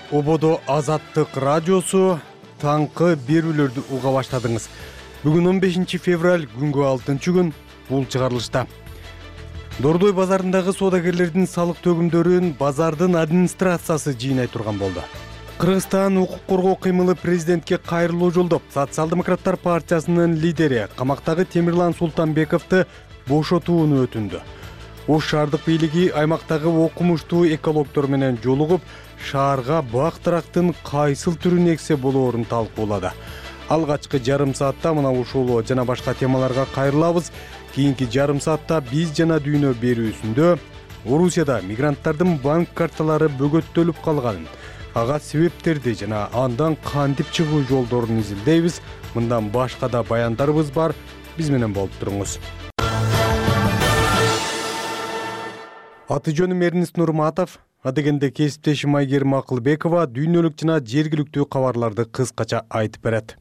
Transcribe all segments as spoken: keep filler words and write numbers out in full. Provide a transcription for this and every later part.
Ободо Азаттык радиосу таңкы берүүлөрдү уга баштадыңыз. Бүгүн он бешинчи февраль күнгө алтынчы күн бул чыгарылышта. Дордой базарындагы соодагерлердин салык төгүмдөрүн базардын администрациясы жыйнай турган болду. Кыргызстан укук коргоо кыймылы президентке кайрылуу жолдоп, Социал-демократтар партиясынын лидери камактагы Темирлан Султанбековду бошотууну өтүндү. Ош шаардык бийлиги аймактагы окумуштуу экологдор менен жолугуп, шаарга бак-тарактын кайсыл түрүн эксе болоорун талкуулады. Алгачкы жарым саатта мына ушул жана башка темаларга кайрылабыз. Кийинки жарым саатта биз жана дүйнө берүүсүндө Орусияда мигранттардын банк карталары бөгөттөлүп калганын, ага себептерди жана андан кантип чыгуу жолдорун изилдейбиз. Мындан башка да баяндарыбыз бар. Биз менен болуп туруңуз. Аты жөнүм Эрнис Нурматов, адегенде кесиптешим Айгерим Акылбекова дүйнөлүк жана жергиликтүү кабарларды кыскача айтып берет.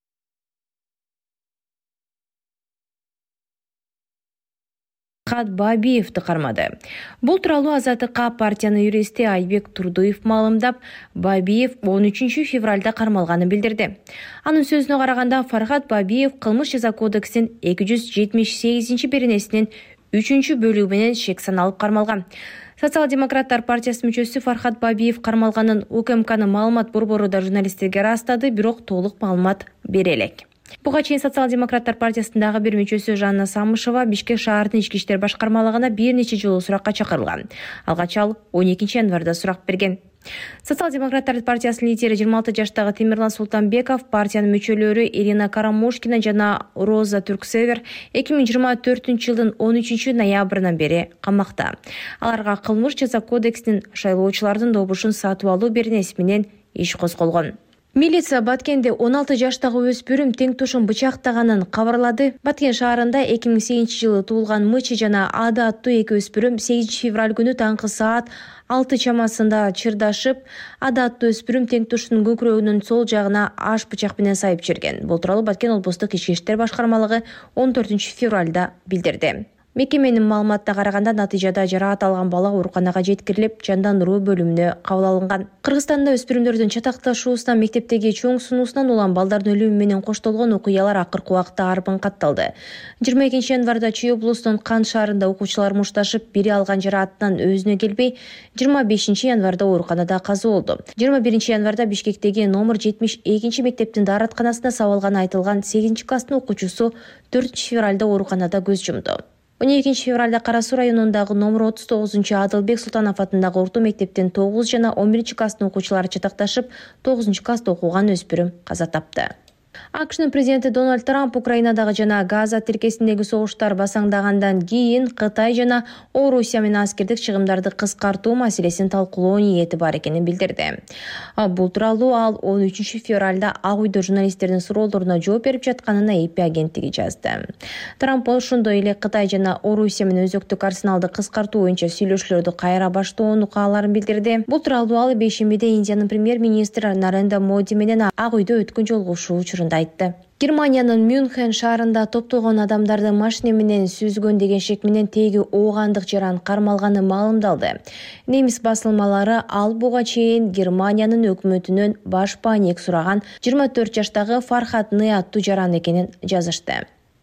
Фархат Бабиевди кармады. Бул тууралуу Азаттыкка партиянын юристи Айбек Турдуев маалымдап, Бабиев он үчүнчү февралда кармалганын билдирди. Анын сөзүнө караганда, Фархат Бабиев кылмыш жаза кодексинин эки жүз жетимиш сегизинчи беренесинин үчүнчү бөлүгү менен шек саналып кармалган. Социал-демократтар партиясы мүчөсү Фархат Бабиев кармалганын УКМКнын маалымат борбору да журналисттерге ырастады, бирок толук маалымат бере элек. Буга чейин Социал-демократтар партиясындагы бир мүчөсү Жанна Самышева Бишкек шаардын ички иштер башкармалыгына бир нече жолу суракка чакырылган. Алгач ал он экинчи январда сурак берген. Социал-демократтар партиясынын лидери жыйырма алты жаштагы Темирлан Султанбеков, партиянын мүчөлөрү Ирина Карамушкина жана Роза Түрксевер эки миң жыйырма төртүнчү жылдын он үчүнчү ноябрынан бери камакта. Аларга кылмыш жаза кодексинин шайлоочулардын добушун сатып алуу беренеси менен иш козголгон. Милиция Баткенде он алты жаштагы өспүрүм тең тушун бычактаганын кабарлады. Баткен шаарында эки миң сегизинчи жылы туулган Мычы жана Ада аттуу эки өспүрүм сегизинчи февраль күнү таңкы саат алты чамасында чырдашып, Ада аттуу өспүрүм тең тушунун көкүрөгүнүн сол жагына аш бычак менен сайып жиберген. Бул тууралуу Баткен облустук ички иштер башкармалыгы он төртүнчү февралда билдирди. Мекеменин маалыматына караганда, натыйжада жараат алган бала ооруканага жеткирилип, жандандыруу бөлүмүнө кабыл алынган. Кыргызстанда өспүрүмдөрдүн чатакташуусунан, мектептеги чоң сунуусунан улам балдардын өлүмү менен коштолгон окуялар акыркы убакта арбын катталды. жыйырма экинчи январда Чүй облусунун Кан шаарында окуучулар мушташып, бири алган жараатынан өзүнө келбей, жыйырма бешинчи январда ооруканада каза болду. жыйырма биринчи январда Бишкектеги номер жетимиш экинчи мектептин дааратканасына сабалганы айтылган сегизинчи класстын окуучусу төртүнчү февралда ооруканада көз жумду. он экинчи февралда Кара Суу районундагы номер отуз тогузунчу Адылбек Султанов атындагы орто мектептин тогуз жана он биринчи класстын окуучулары чатакташып, тогузунчу класста окуган өспүрүм каза тапты. АКШнын президенти Дональд Трамп Украинадагы жана Газа тилкесиндеги согуштар басаңдагандан кийин Кытай жана Орусия менен аскердик чыгымдарды кыскартуу маселесин талкуулоо ниети бар экенин билдирди. Бул тууралуу ал он үчүнчү февралда Ак үйдө журналисттердин суроолоруна жооп берип жатканын А П агенттиги жазды. Трамп ошондой эле Кытай жана Орусия менен өзөктүк арсеналды кыскартуу боюнча сүйлөшүүлөрдү кайра баштоону кааларын билдирди. Бул тууралуу ал бейшембиде Индиянын премьер-министри Нарендра Моди менен Ак үйдө өткөн жолугушуу учурунда айтты. Германиянын Мюнхен шаарында топтолгон адамдарды машина менен сүзгөн деген шек менен теги оогандык жаран кармалганы маалымдалды. Немис басылмалары ал буга чейин Германиянын өкмөтүнөн баш паник сураган жыйырма төрт жаштагы Фархат Ны аттуу жаран экенин жазышты.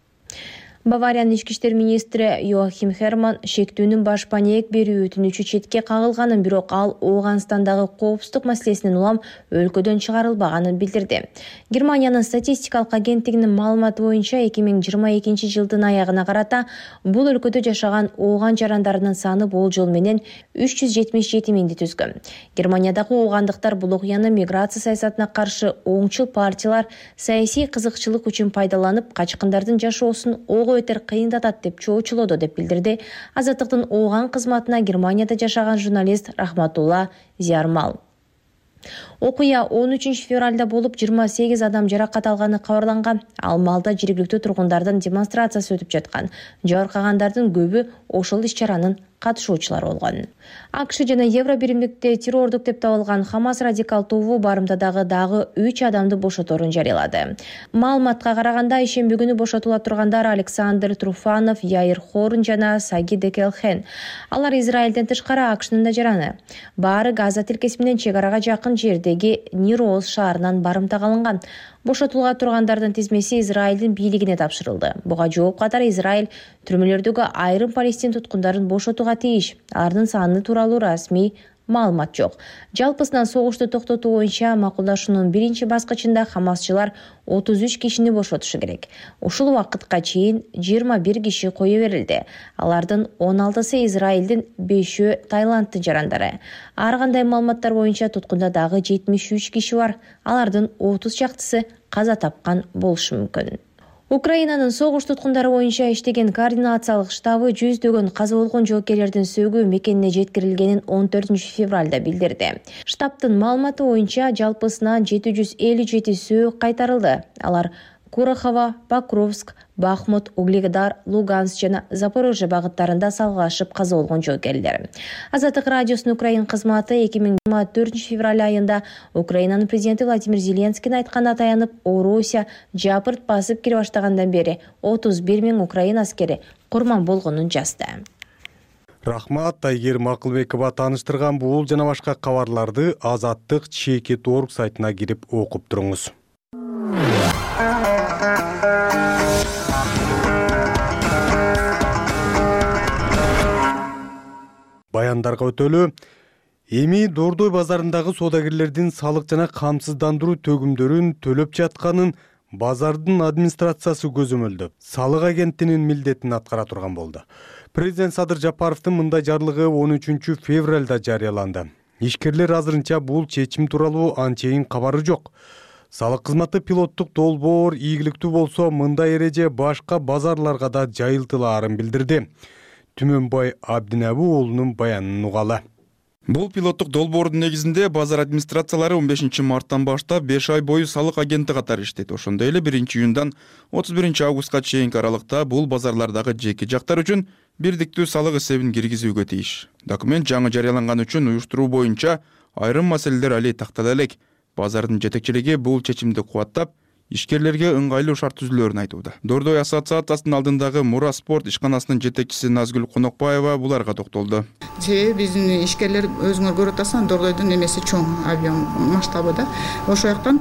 Бавариянын ички иштер министри Йоахим Херман шектүүнүн баш паник берүү өтүнүчү четке кагылганын, бирок ал Ооганстандагы коопсуздук маселесинен улам өлкөдөн чыгарылбаганын билдирди. Германиянын статистикалык агенттигинин маалыматы боюнча эки миң жыйырма экинчи жылдын аягына карата бул өлкөдө жашаган ооган жарандарынын саны болжол менен үч жүз жетимиш жети миңди түзгөн. Германиядагы оогандыктар бул окуяны миграция саясатына каршы оңчул партиялар саясий кызыкчылык үчүн пайдаланып, качкындардын жашоосун ого өтер кыйындатат деп чоочулоду деп билдирди Азаттыктын ооган кызматына Германияда жашаган журналист Рахматулла Зиярмал. Окуя он үчүнчү февралда болуп, жыйырма сегиз адам жаракат алганы кабарланган. Ал маалда жергиликтүү тургундардын демонстрациясы өтүп жаткан. Жаракагандардын көбү ошол иш-чаранын катышуучулар болгон. АКШ жана Евро биримдикте террордук деп табылган Хамас радикал тобу барымтадагы дагы үч адамды бошоторун жарыялады. Маалыматка караганда, ишемби күнү бошотула тургандар Александр Труфанов, Яир Хорн жана Саги Декелхен. Алар Израилден тышкары АКШнын да жараны. Баары Газа тилкеси менен чек арага жакын жердеги Нир-Оз шаарынан барымтага алынган. Бошотулга тургандардын тизмеси Израилдин бийлигине тапшырылды. Буга жооп катар Израиль түрмөлөрдөгү айрым палестин туткундарын бошотууга тийиш. Алардын саны тууралуу расмий маалымат жок. Жалпысынан согушту токтотуу боюнча макулдашуунун биринчи баскычында хамасчылар отуз үч кишини бошотушу керек. Ушул убакытка чейин жыйырма бир киши кое берилди. Алардын он алтысы Израилдин, бешөө Таиланддын жарандары. Ар кандай маалыматтар боюнча туткунда дагы жетимиш үч киши бар. Алардын отуз чактысы каза тапкан болушу мүмкүн. Украинанын согуш туткундары боюнча иштеген координациялык штабы жүздөгөн каза болгон жоокерлердин сөөгү мекенине жеткирилгенин он төртүнчү февралда билдирди. Штабтын маалыматы боюнча жалпысынан жети жүз элүү жети сөөк кайтарылды. Алар Курахова, Покровск, Бахмут, Угледар, Луганск жана Запорожье багыттарында салгылашып каза болгон жоокерлер. Азаттык радиосунун Украин кызматы эки миң жыйырма төртүнчү февраль айында Украинанын президенти Владимир Зеленскийдин айтканына таянып, Орусия жапырт басып кире баштагандан бери отуз бир миң Украин аскери курман болгонун жазды. Рахмат, Айгер Макылбекова тааныштырган бул жана башка кабарларды Азаттык чекит точка орг сайтына кирип окуп туруңуз. Баяндарга өтөлү. Эми Дордой базарындагы соодагерлердин салык жана камсыздандыруу төгүмдөрүн төлөп жатканын базардын администрациясы көзөмөлдөп, салык агенттигинин милдетин аткара турган болду. Президент Садыр Жапаровдун мындай жарлыгы он үчүнчү февралда жарыяланды. Ишкерлер азырынча бул чечим тууралуу анчейин кабары жок. Салык кызматы пилоттук долбоор ийгиликтүү болсо, мындай эреже башка базарларга да жайылтылаарын билдирди. Түмөнбай Абдинабу уулунун баянын угалы. Бул пилоттук долбоордун негизинде базар администрациялары он бешинчи марттан баштап беш ай бою салык агенти катары иштейт. Ошондой эле биринчи июндан отуз биринчи августка чейинки аралыкта бул базарлардагы жеке жактар үчүн бирдиктүү салык эсебин киргизүүгө тийиш. Документ жаңы жарыяланган үчүн уюштуруу боюнча айрым маселелер али тактала элек. Базардын жетекчилиги бул чечимди кубаттап, ишкерлерге ыңгайлуу шарт түзүлөөрүн айтууда. Дордой ассоциациясынын алдындагы Мура спорт ишканасынын жетекчиси Назгүл Конокбаева буларга токтолду. Себеби биздин ишкерлер өзүңөр көрүп атасыңар, Дордойдун эмеси чоң, объем масштабы да. Ошол жактан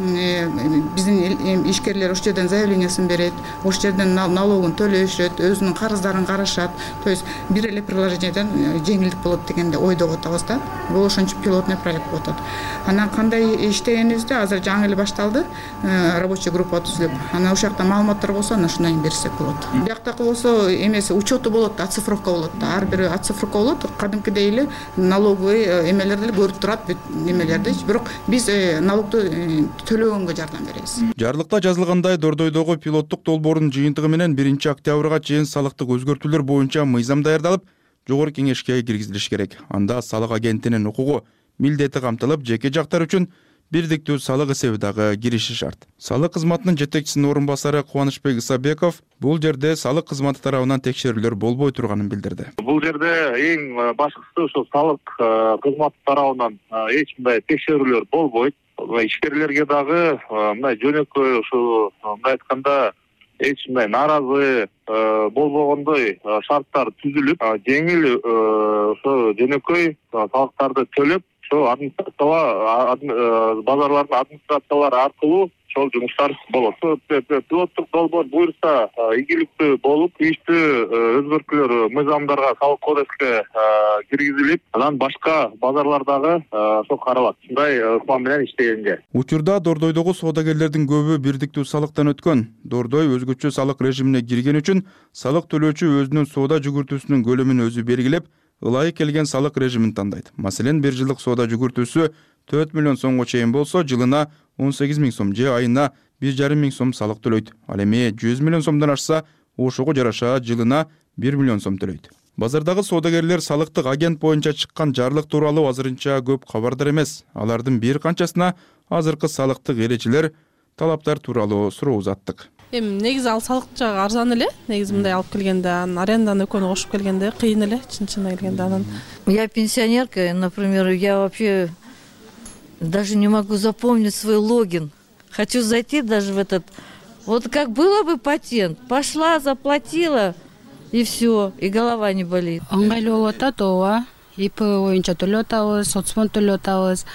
биздин ишкерлер ошол жерден заявлениясын берет, ошол жерден налогун төлөшөт, өзүнүн карыздарын карашат. То есть бир эле приложениеден жеңилдик болот дегенде ойдо атабыз да. Бул ошончо пилотный проект болот. Анан кандай иштегенибизде азыр жаңы эле башталды. Рабочая группа түзүлүп, анан ошол жакта маалыматтар болсо, анан ушундан берсек болот. Бияктакы болсо эмеси учету болот, оцифровка болот. Ар бир оцифровка болот. Кадимкидей эле налоговый эмелерди көрүп турат эмелерди. Бирок биз налогду төлөгөнгө жардам беребиз. Жарлыкта жазылгандай, Дордойдогу пилоттук долбоордун жыйынтыгы менен биринчи октябрга чейин салыктык өзгөртүүлөр боюнча мыйзам даярдалып, жогорку кеңешке киргизилиш керек. Анда салык агентинин укугу, милдети камтылып, жеке жактар үчүн бирдиктүү салык эсеби дагы кириши шарт. Салык кызматынын жетекчисинин орун басары Кубанычбек Исабеков бул жерде салык кызматы тарабынан текшерүүлөр болбой турганын билдирди. Бул жерде эң башкысы ошо салык кызматы тарабынан эч кандай текшерүүлөр болбойт. Ишкерлерге дагы мындай жөнөкөй ошо мындай айтканда эч кандай нааразы болбогондой шарттар түзүлүп, жеңил ошо жөнөкөй салыктарды төлөп, ошо администрациялар базарлардын администрациялары аркылуу ошол жумуштар болот. Пилоттук долбоор буйрса ийгиликтүү болуп, тийиштүү өзгөртүүлөр мыйзамдарга, салык кодекске киргизилип, анан башка базарлардагы ошо каралат. Ушундай план менен иштегенге. Учурда Дордойдогу соодагерлердин көбү бирдиктүү салыктан өткөн. Дордой өзгөчө салык режимине кирген үчүн салык төлөөчү өзүнүн соода жүгүртүүсүнүн көлөмүн өзү белгилеп, ылайык келген салык режимин тандайт. Маселен, бир жылдык соода жүгүртүүсү төрт миллион сомго чейин болсо, жылына он сегиз миң сом же айына бир жарым миң сом салык төлөйт. Ал эми жүз миллион сомдон ашса, ошого жараша жылына бир миллион сом төлөйт. Базардагы соодагерлер салыктык агент боюнча чыккан жарлык тууралуу азырынча көп кабардар эмес. Алардын бир канчасына азыркы салыктык эрежелер, талаптар тууралуу суроо узаттык. Эми негизи ал салык жагы арзан эле. Негизи мындай алып келгенде, анын аренданы экөөнү кошуп келгенде кыйын эле, чын-чынына келгенде анан. Я пенсионерка, например, я вообще даже не могу запомнить свой логин. Хочу зайти даже в этот. Вот как было бы патент, пошла, заплатила и все, и голова не болит. Ыңгайлуу болуп атат, ооба. ИП боюнча төлөп атабыз, соцфонд төлөп атабыз.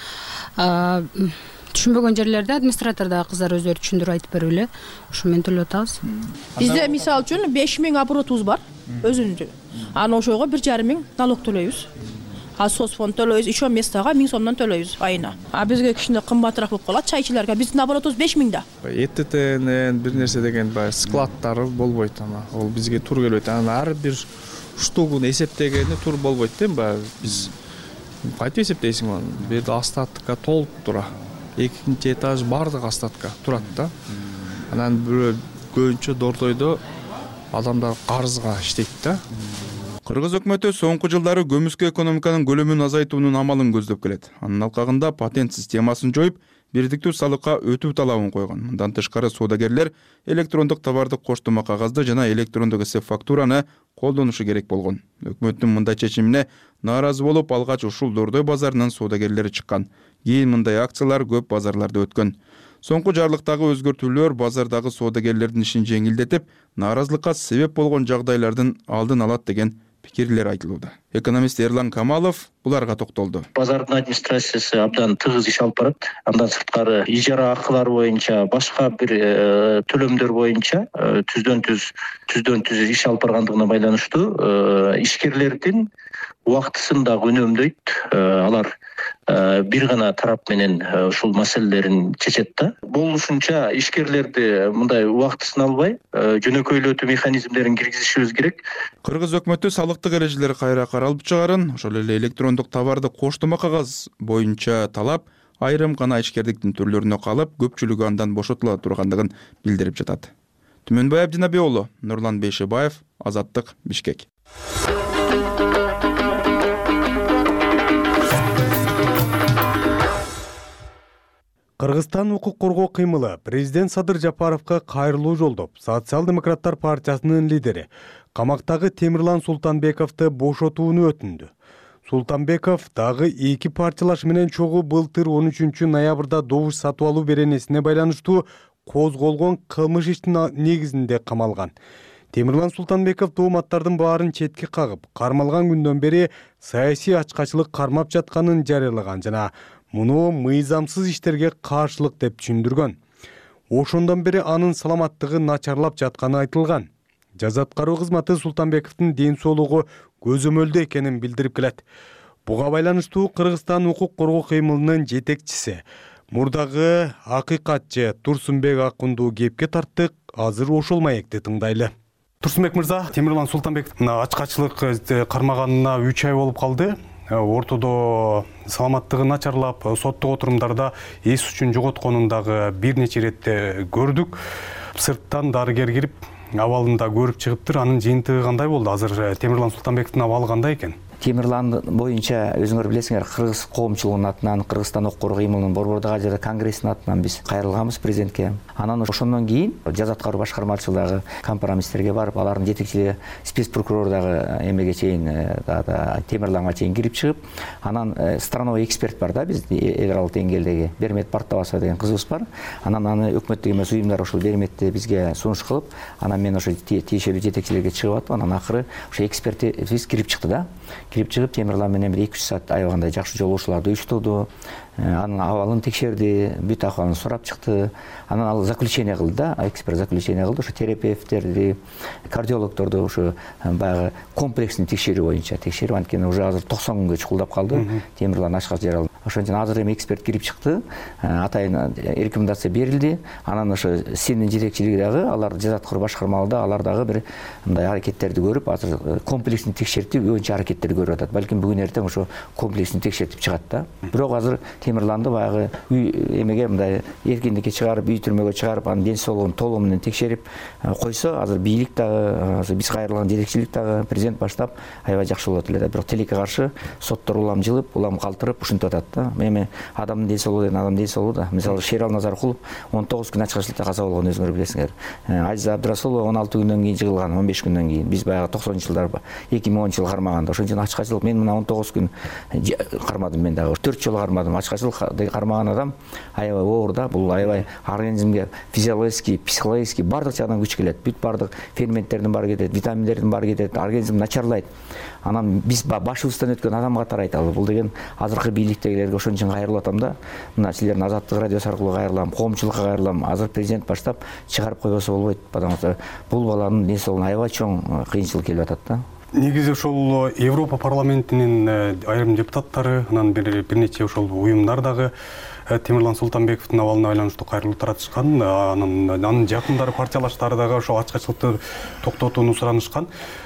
Түшүнбөгөн жерлерде администратордагы кыздар өздөрү түшүндүрүп айтып берип эле, ошо менен төлөп атабыз. Бизде мисалы үчүн беш миң оборотубуз бар өзүнүн. Анан ошого бир жарым миң налог төлөйбүз. А соцфонд төлөйбүз, еще местага миң сомдон төлөйбүз айына. А бизге кичине кымбатыраак болуп калат чайчыларга. Биздин оборотубуз беш миң да. ЭТТнен бир нерсе деген баягы складдары болбойт ана. Ол бизге тур келбейт. Анан ар бир штугун эсептегени тур болбойт да, баягы биз кантип эсептейсиң аны? Бул жерде остатка толуп тура. Экинчи этаж бардык остатка турат да. Анан бирөө көбүнчө дортойдо адамдар карызга иштейт да. Кыргыз өкмөтү соңку жылдары көмүскө экономиканын көлөмүн азайтуунун амалын көздөп келет. Анын алкагында патент системасын жоюп, бирдиктүү салыкка өтүү талабын койгон. Мындан тышкары соодагерлер электрондук товарды коштомо кагазды жана электрондук эсеп фактураны колдонушу керек болгон. Өкмөттүн мындай чечимине нааразы болуп, алгач ушул Дордой базарынын соодагерлери чыккан. Кийин мындай акциялар көп базарларда өткөн. Соңку жарлыктагы өзгөртүүлөр базардагы соодагерлердин ишин жеңилдетип, нааразылыкка себеп болгон жагдайлардын алдын алат деген пикирлер айтылууда. Экономист Эрлан Камалов буларга токтолду. Базардын администрациясы абдан тыгыз иш алып барат. Андан сырткары ижара акылары боюнча, башка бир төлөмдөр боюнча түздөн түз түздөн түз иш алып баргандыгына байланыштуу ишкерлердин убактысын да үнөмдөйт. Алар бир гана тарап менен ушул маселелерин чечет да. Болушунча ишкерлерди мындай убактысын албай, жөнөкөйлөтүү механизмдерин киргизишибиз керек. Кыргыз өкмөтү салыктык эрежелер кайра каралып чыгарын, ошол эле электрондук товарды коштомо кагаз боюнча талап айрым гана ишкердиктин түрлөрүнө калып, көпчүлүгү андан бошотула тургандыгын билдирип жатат. Түмөнбай Абдинабий уулу, Нурлан Бейшебаев, Азаттык, Бишкек. Кыргызстан укук коргоо кыймылы президент Садыр Жапаровго кайрылуу жолдоп, Социал-демократтар партиясынын лидери камактагы Темирлан Султанбековду бошотууну өтүндү. Султанбеков дагы эки партиялаш менен чогуу былтыр он үчүнчү ноябрда добуш сатып алуу беренесине байланыштуу козголгон кылмыш иштин негизинде камалган. Темирлан Султанбеков дооматтардын баарын четке кагып, кармалган күндөн бери саясий ачкачылык кармап жатканын жарыялаган жана муну мыйзамсыз иштерге каршылык деп түшүндүргөн. Ошондон бери анын саламаттыгы начарлап жатканы айтылган. Жаза аткаруу кызматы Султанбековдун ден соолугу көзөмөлдө экенин билдирип келет. Буга байланыштуу Кыргызстан укук коргоо кыймылынын жетекчиси, мурдагы акыйкатчы Турсунбек Акундуу кепке тарттык. Азыр ошол маекти тыңдайлы. Турсунбек мырза, Темирлан Султанбековдун ачкачылык кармаганына үч ай болуп калды. Ортодо саламаттыгы начарлап, соттук отурумдарда эс үчүн жоготконун дагы бир нече иретте көрдүк. Сырттан дарыгер кирип, абалында көрүп чыгыптыр. Анын жыйынтыгы кандай болду? Азыр Темирлан Султанбековдун абалы кандай экен? Темирлан боюнча өзүңөр билесиңер, кыргыз коомчулугунун атынан, Кыргызстан укук коргоо кыймылынын Борбордук Азия конгрессинин атынан биз кайрылганбыз президентке. Анан ошондон кийин жаза аткаруу башкармачылыгы компромисстерге барып, алардын жетекчилиги спец прокурор дагы эмеге чейин, Темирланга чейин кирип чыгып, анан страновой эксперт бар да, биз эл аралык деңгээлдеги Бермет Партабасова деген кызыбыз бар. Анан аны өкмөттүк эмес уюмдар ошол Берметти бизге сунуш кылып, анан мен ошо тиешелүү жетекчилерге чыгып атып, анан акыры ошо экспертибиз кирип чыкты да. Кирип чыгып, Темирлан менен бир эки үч саат аябагандай жакшы жолугушууларды уюштурду. Анын абалын текшерди, бүт акыбалын сурап чыкты. Анан ал заключение кылды да, эксперт заключение кылды. Ошо терапевттерди, кардиологдорду ошо баягы комплексный текшерүү боюнча текшерип, анткени уже азыр токсон күнгө чукулдап калды. Темирлан ачкач жаралды. Ошон үчүн азыр эми эксперт кирип чыкты. Атайын рекомендация берилди. Анан ошо синдин жетекчилиги дагы алар жаза аткаруу башкармалыда алар дагы бир мындай аракеттерди көрүп, азыр комплексный текшертип боюнча аракеттерди көрүп атат. Балким бүгүн эртең ошо комплексный текшертип чыгат да. Бирок азыр Темирланды баягы үй эмеге мындай эркиндикке чыгарып, үй түрмөгө чыгарып, анын ден соолугун толугу менен текшерип койсо, азыр бийлик дагы, биз кайрылган жетекчилик дагы, президент баштап аябай жакшы болот эле да. Бирок тилекке каршы соттор улам жылып, улам калтырып ушинтип атат. да. Эми адамдын ден соолугу деген адамдын ден соолугу да. Мисалы Шерал Назаркулов он тогуз күн ачкачылыкта каза болгон, өзүңөр билесиңер. Азиза Абдрасулова он алты күндөн кийин жыгылган, он беш күндөн кийин. Биз баягы токсонунчу жылдар эки миң онунчу жылы кармаганда, ошон үчүн ачкачылык мен мына он тогуз күн кармадым, мен дагы төрт жолу кармадым. Ачкачылык кармаган адам аябай оор да. Бул аябай организмге физиологический, психологический бардык жагынан күч келет. Бүт бардык ферменттердин баары кетет, витаминдердин баары кетет, организм начарлайт. Анан биз башыбыздан өткөн адамга тарайт ал. Бул деген азыркы бийликтегилерге ошон үчүн кайрылып атам да. Мына силердин Азаттык радиосу аркылуу кайрылам, коомчулукка кайрылам. Азыр президент баштап чыгарып койбосо болбойт, потому что бул баланын ден соолугуна аябай чоң кыйынчылык келип атат да. Негизи ошол Европа парламентинин айрым депутаттары, анан бир нече ошол уюмдар дагы Темирлан Султанбековдун абалына байланыштуу кайрылуу таратышкан. Анан анын жакындары, партиялаштары дагы ошол ачкачылыкты токтотууну суранышкан.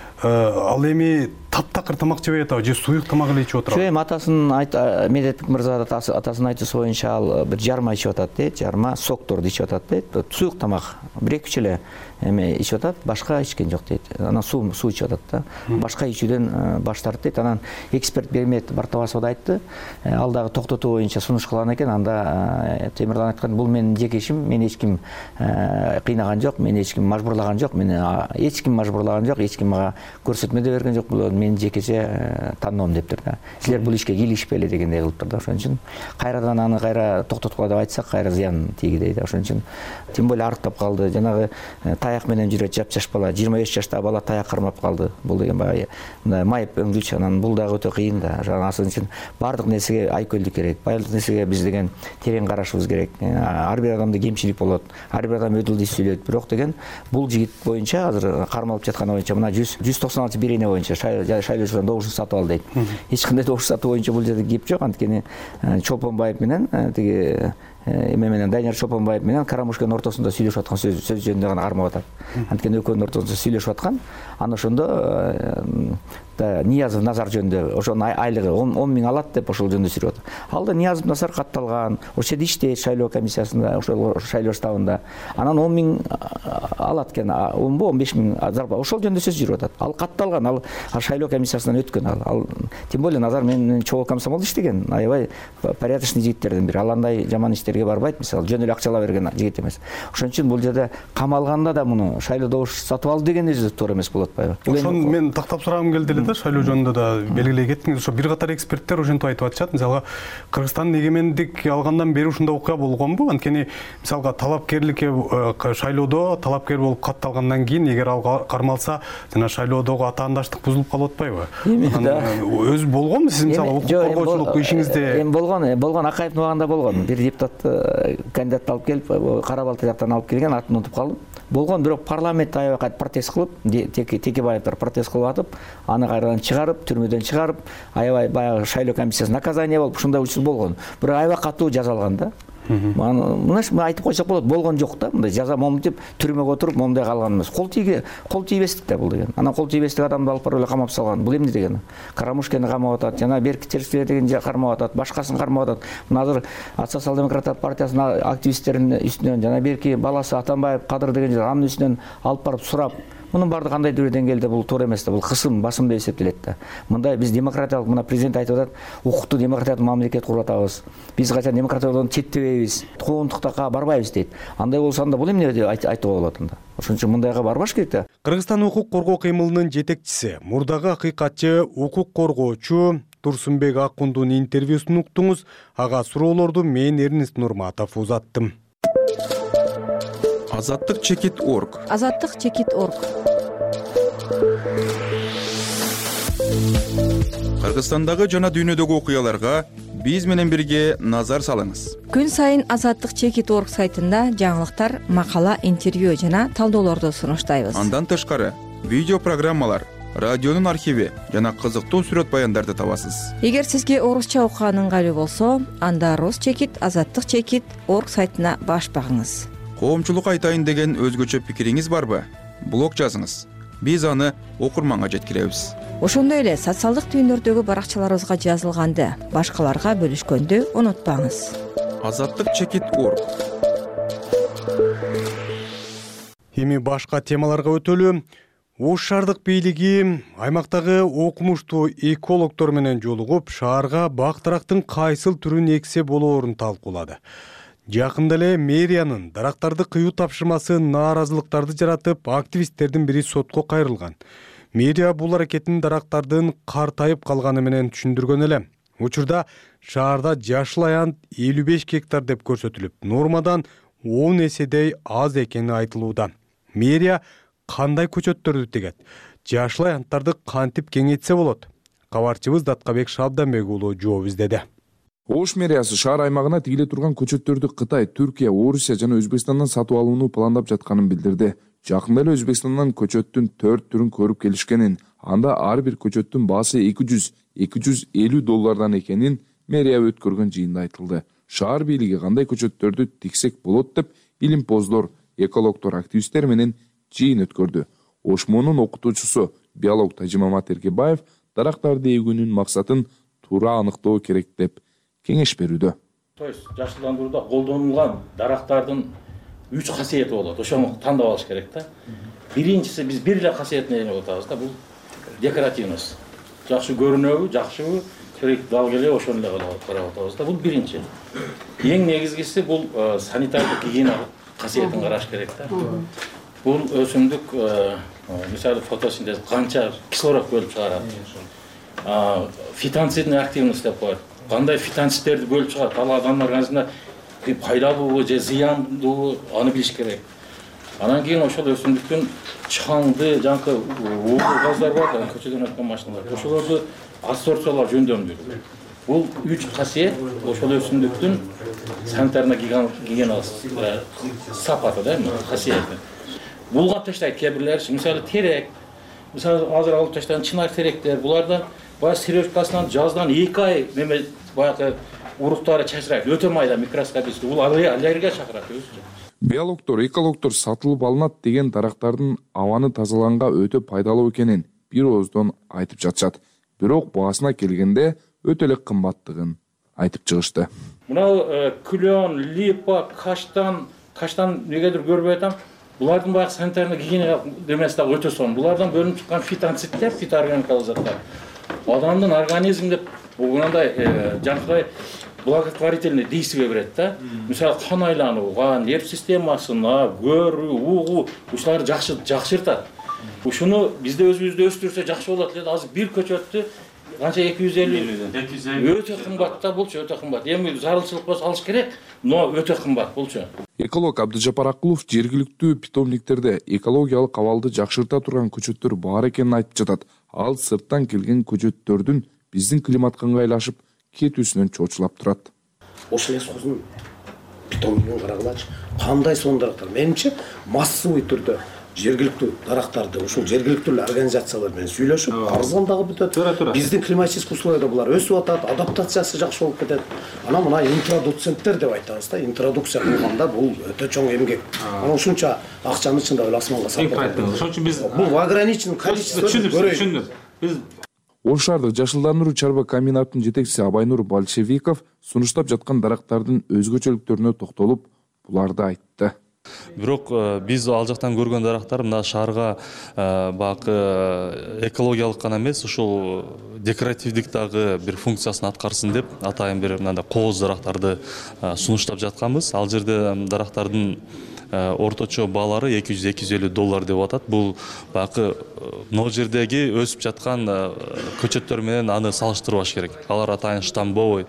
Ал эми таптакыр тамак жебей атабы, же суюк тамак эле ичип отурабы? Жок, атасын Медетбек мырза атасынын айтуусу боюнча ал бир жарма ичип атат дейт, жарма сокторду ичип атат дейт. Суюк тамак бир эки үч эле эме ичип атат, башка ичкен жок дейт. Анан суу суу ичип атат да. Башка ичүүдөн баш тартты дейт. Анан эксперт Бермет Бартабасов да айтты, ал дагы токтотуу боюнча сунуш кылган экен. Анда Темирлан айткан, бул менин жеке ишим, мени эч ким кыйнаган жок, мени эч ким мажбурлаган жок, мени эч ким мажбурлаган жок, эч ким мага көрсөтмө да берген жок, бул менин жекече тандоом дептир да. Силер бул ишке кийлишпели дегендей кылыптыр да. Ошон үчүн кайрадан аны кайра токтоткула деп айтсак, кайра зыян тийгидей да. Ошон үчүн тем более арыктап калды. Жанагы таяк менен жүрөт жап-жаш бала, жыйырма беш жаштагы бала таяк кармап калды. Бул деген баягы мындай майып өңдүч, анан бул дагы өтө кыйын да. Ошон үчүн бардык нерсеге айкөлдүк керек. Бардык нерсеге биз деген терең карашыбыз керек. Ар бир адамда кемчилик болот. Ар бир адам өдүлдү сүйлөйт. Бирок деген бул жигит боюнча азыр кармалып жатканы боюнча мына жүз токсон алты бирине боюнча шайлоочудан добушун сатып ал дейт. Эч кандай добуш сатуу боюнча бул жерде кеп жок. Анткени Чолпонбаев менен тиги эме менен Дайнер Чолпонбаев менен Карамушканын ортосунда сүйлөшүп аткан сөз сөз жөнүндө гана кармап атат. Анткени экөөнүн ортосунда сүйлөшүп аткан. Анан ошондо Ниязов Назар жөнүндө ошонун айлыгы он миң алат деп ошол жөнүндө сүйлөп атат. Ал да Ниязов Назар катталган, ошол жерде иштейт шайлоо комиссиясында, ошол шайлоо штабында. Анан он миң алат экен, онбу он беш миң зарплата. Ошол жөнүндө сөз жүрүп атат. Ал катталган, ал шайлоо комиссиясынан өткөн ал. Ал тем более Назар менен чогуу комсомолдо иштеген, аябай порядочный жигиттердин бири. Ал андай жаман иштерге барбайт, мисалы жөн эле акча ала берген жигит эмес. Ошон үчүн бул жерде камалганда да муну шайлоо добуш сатып алды деген өзү туура эмес болот атпайбы? Ошон мен тактап сурагым келди эле да, шайлоо жөнүндө да белгилей кеттиңиз. Ошо бир катар эксперттер ошентип айтып атышат. Мисалга Кыргызстан эгемендик алгандан бери ушундай окуя болгонбу? Анткени мисалга талапкерликке шайлоодо талапкер болуп катталгандан кийин эгер ал кармалса, жана шайлоодогу атаандаштык бузулуп калып атпайбы? Өзү болгонбу сиз мисалы укук коргоочулук ишиңизде? Эми болгон, болгон Акаевдин убагында болгон. Бир депутат кандидат алып келип, Кара Балта жактан алып келген, атын унутуп калдым. Болгон, бирок парламентте аябай кайра протест кылып, Текебаевдер протест кылып атып, аны кайрадан чыгарып, түрмөдөн чыгарып, аябай баягы шайлоо комиссиясы наказание болуп, ушундай учур болгон. Бирок аябай катуу жазалган да. Мынаш айтып койсок болот, болгон жок да. Мындай жаза момунтип түрмөгө отуруп, момундай калган эмес. Кол тийге, кол тийбестик да бул деген. Анан кол тийбестик адамды алып барып эле камап салган. Бул эмне деген? Карамушкени камап атат, жана Берки Терсбе деген кармап атат, башкасын кармап атат. Мына азыр Социал-демократтар партиясынын активисттеринин үстүнөн жана Берки баласы Атамбаев Кадыр деген анын үстүнөн алып барып сурап, мунун баардыгы кандай бир деңгээлде бул туура эмес да, бул кысым, басым деп эсептелет да. Мындай биз демократиялык, мына президент айтып атат, укуктуу демократиялык мамлекет куруп атабыз. Биз качан демократиядан четтебейбиз, коомдуктукка барбайбыз дейт. Андай болсо анда бул эмне деп айтууга болот анда. Ошон үчүн мындайга барбаш керек да. Кыргызстан укук коргоо кыймылынын жетекчиси, мурдагы акыйкатчы, укук коргоочу Турсунбек Акундун интервьюсун уктуңуз. Ага суроолорду мен Эрнест Нурматов узаттым. Азаттык чекит орг. Азаттык чекит орг. Кыргызстандагы жана дүйнөдөгү окуяларга биз менен бирге назар салыңыз. Күн сайын Азаттык чекит орг сайтында жаңылыктар, макала, интервью жана талдоолорду сунуштайбыз. Андан тышкары видео программалар, радионун архиви жана кызыктуу сүрөт баяндарды табасыз. Эгер сизге орусча окуган ыңгайлуу болсо, анда Рус чекит Азаттык чекит орг сайтына баш багыңыз. Коомчулук айтайын деген өзгөчө пикириңиз барбы? Блог жазыңыз. Биз аны окурманга жеткиребиз. Ошондой эле социалдык түйүндөрдөгү баракчаларыбызга жазылганды башкаларга бөлүшкөндү унутпаңыз. Азаттык чекит орг. Эми башка темаларга өтөлү. Ош шаардык бийлиги аймактагы окумуштуу экологдор менен жолугуп, шаарга бак дарактын кайсыл түрүн эксе болоорун талкуулады. Жакында эле мэриянын дарактарды кыюу тапшырмасы нааразылыктарды жаратып, активисттердин бири сотко кайрылган. Мэрия бул аракетин дарактардын картайып калганы менен түшүндүргөн эле. Учурда шаарда жашыл аянт элүү беш гектар деп көрсөтүлүп, нормадан он эседей аз экени айтылууда. Мэрия кандай көчөттөрдү тегет? Жашыл аянттарды кантип кеңейтсе болот? Кабарчыбыз Даткабек Шабданбек уулу жооп издеди. Ош мэриясы шаар аймагына тигиле турган көчөттөрдү Кытай, Түркия, Орусия жана Өзбекстандан сатып алууну пландап жатканын билдирди. Жакында эле Өзбекстандан көчөттүн төрт түрүн көрүп келишкенин, анда ар бир көчөттүн баасы эки жүз эки жүз элүү доллардан экенин мэрия өткөргөн жыйында айтылды. Шаар бийлиги кандай көчөттөрдү тиксек болот деп илимпоздор, экологдор, активисттер менен жыйын өткөрдү. Ошмонун окутуучусу биолог Тажимамат Эркебаев дарактарды эгүүнүн максатын туура аныктоо керек деп кеңеш берүүдө. То есть жашылдандырууда колдонулган дарактардын үч касиети болот. Ошону тандап алыш керек да. Биринчиси биз бир эле касиетине ээлеп атабыз да, бул декоративность. Жакшы көрүнөбү, жакшыбы, керек дал келе ошону эле карап атабыз да. Бул биринчи. Эң негизгиси бул санитардык гигиена касиетин караш керек да. Бул өсүмдүк мисалы фотосинтез канча кислород бөлүп чыгарат. Фитонцидный активность деп коет. Кандай фитонцидтерди бөлүп чыгарат? Ал адамдын организмине пайдалуубу же зыяндуубу аны билиш керек. Анан кийин ошол өсүмдүктүн чаңды, жанкы уулуу газдар бар, көчөдөн өткөн машиналар. Ошолорду адсорбциялап жөндөмдүр. Бул үч касиет ошол өсүмдүктүн санитарный гигиеналык сапаты да, касиети. Булгап таштайт кээ бирлер, мисалы терек, мисалы азыр алып таштаган чынар теректер, булардан баягы сережкасынан жаздан эки ай неме баягы уруктары чачырайт, өтө майда микроскопический, бул аллергия чакырат өзү. Биологдор, экологдор сатылып алынат деген дарактардын абаны тазалаганга өтө пайдалуу экенин бир ооздон айтып жатышат. Бирок баасына келгенде өтө эле кымбаттыгын айтып чыгышты. Мына күлөн, липа, каштан, каштан негедир көрбөй атам. Булардын баягы санитарный гигиена демеси дагы өтө сонун. Булардан бөлүнүп чыккан фитонцидтер, фитоорганикалык заттар адамдын организминде мындай жанагындай благотворительный действие берет да. Мисалы кан айланууга, нерв системасына, көрүү, угуу ушуларды жакшы жакшыртат. Ушуну бизде өзүбүздө өстүрсө жакшы болот эле. Азыр бир көчөттү канча эки жүз элүү өтө кымбат да, булчу өтө кымбат. Эми зарылчылык болсо алыш керек, но өтө кымбат булчу. Эколог Абдыжапар Акулов жергиликтүү питомниктерде экологиялык абалды жакшырта турган көчөттөр бар экенин айтып жатат. Ал сырттан келген көчөттөрдүн биздин климатка ыңгайлашып кетүүсүнөн чочулап турат. Ошол лесхоздун питомнигин карагылачы. Кандай сонун дарактар. Менимче массовый түрдө жергиликтүү дарактарды ушул жергиликтүү организациялар менен сүйлөшүп, арзан дагы бүтөт. Биздин климатический условияда булар өсүп атат, адаптациясы жакшы болуп кетет. Анан мына интродуценттер деп айтабыз да, интродукция кылганда бул өтө чоң эмгек. Анан ушунча акчаны чындап эле асманга сатып атат. Ошон үчүн биз бул в ограниченном количестве көрөйүн. Биз Ош шаардык жашылдандыруу чарба комбинатынын жетекчиси Абайнур Большевиков сунуштап жаткан дарактардын өзгөчөлүктөрүнө токтолуп, буларды айтты. Бирок биз ал жактан көргөн дарактар мына шаарга багы экологиялык гана эмес, ушул декоративдик дагы бир функциясын аткарсын деп атайын бир мындай кооз дарактарды сунуштап жатканбыз. Ал жерде дарактардын орточо баалары эки жүз эки жүз элүү доллар деп атат. Бул багы могу жердеги өсүп жаткан көчөттөр менен аны салыштырбаш керек. Алар атайын штамбовый,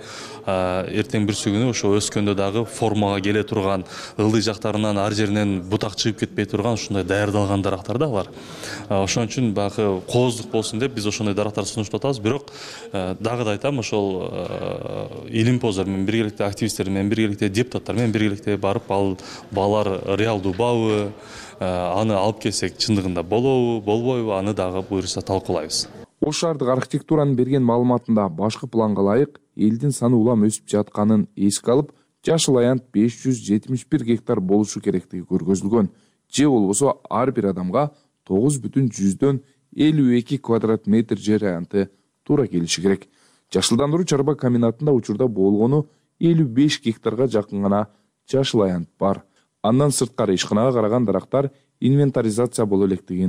эртең бирсү күнү ошо өскөндө дагы формага келе турган, ылдый жактарынан ар жеринен бутак чыгып кетпей турган ушундай даярдалган дарактар да алар. Ошон үчүн багы кооздук болсун деп биз ошондой дарактарды сунуштап атабыз. Бирок дагы да айтам, ошол илимпоздор менен биргеликте, активисттер менен биргеликте, депутаттар менен биргеликте барып ал баалар реалдуубабы, аны алып келсек чындыгында болобу, болбойбу, аны дагы буюрса талкуулайбыз. Ош шаардык архитектуранын берген маалыматында башкы планга ылайык элдин саны улам өсүп жатканын эске алып, жашыл аянт беш жүз жетимиш бир гектар болушу керектиги көргөзүлгөн. Же болбосо ар бир адамга тогуз бүтүн жүздөн элүү эки квадрат метр жер аянты туура келиши керек. Жашылдандыруу чарба комбинатында учурда болгону элүү беш гектарга жакын гана жашыл аянт бар. Андан сырткары ишканага караган дарактар инвентаризация боло электигин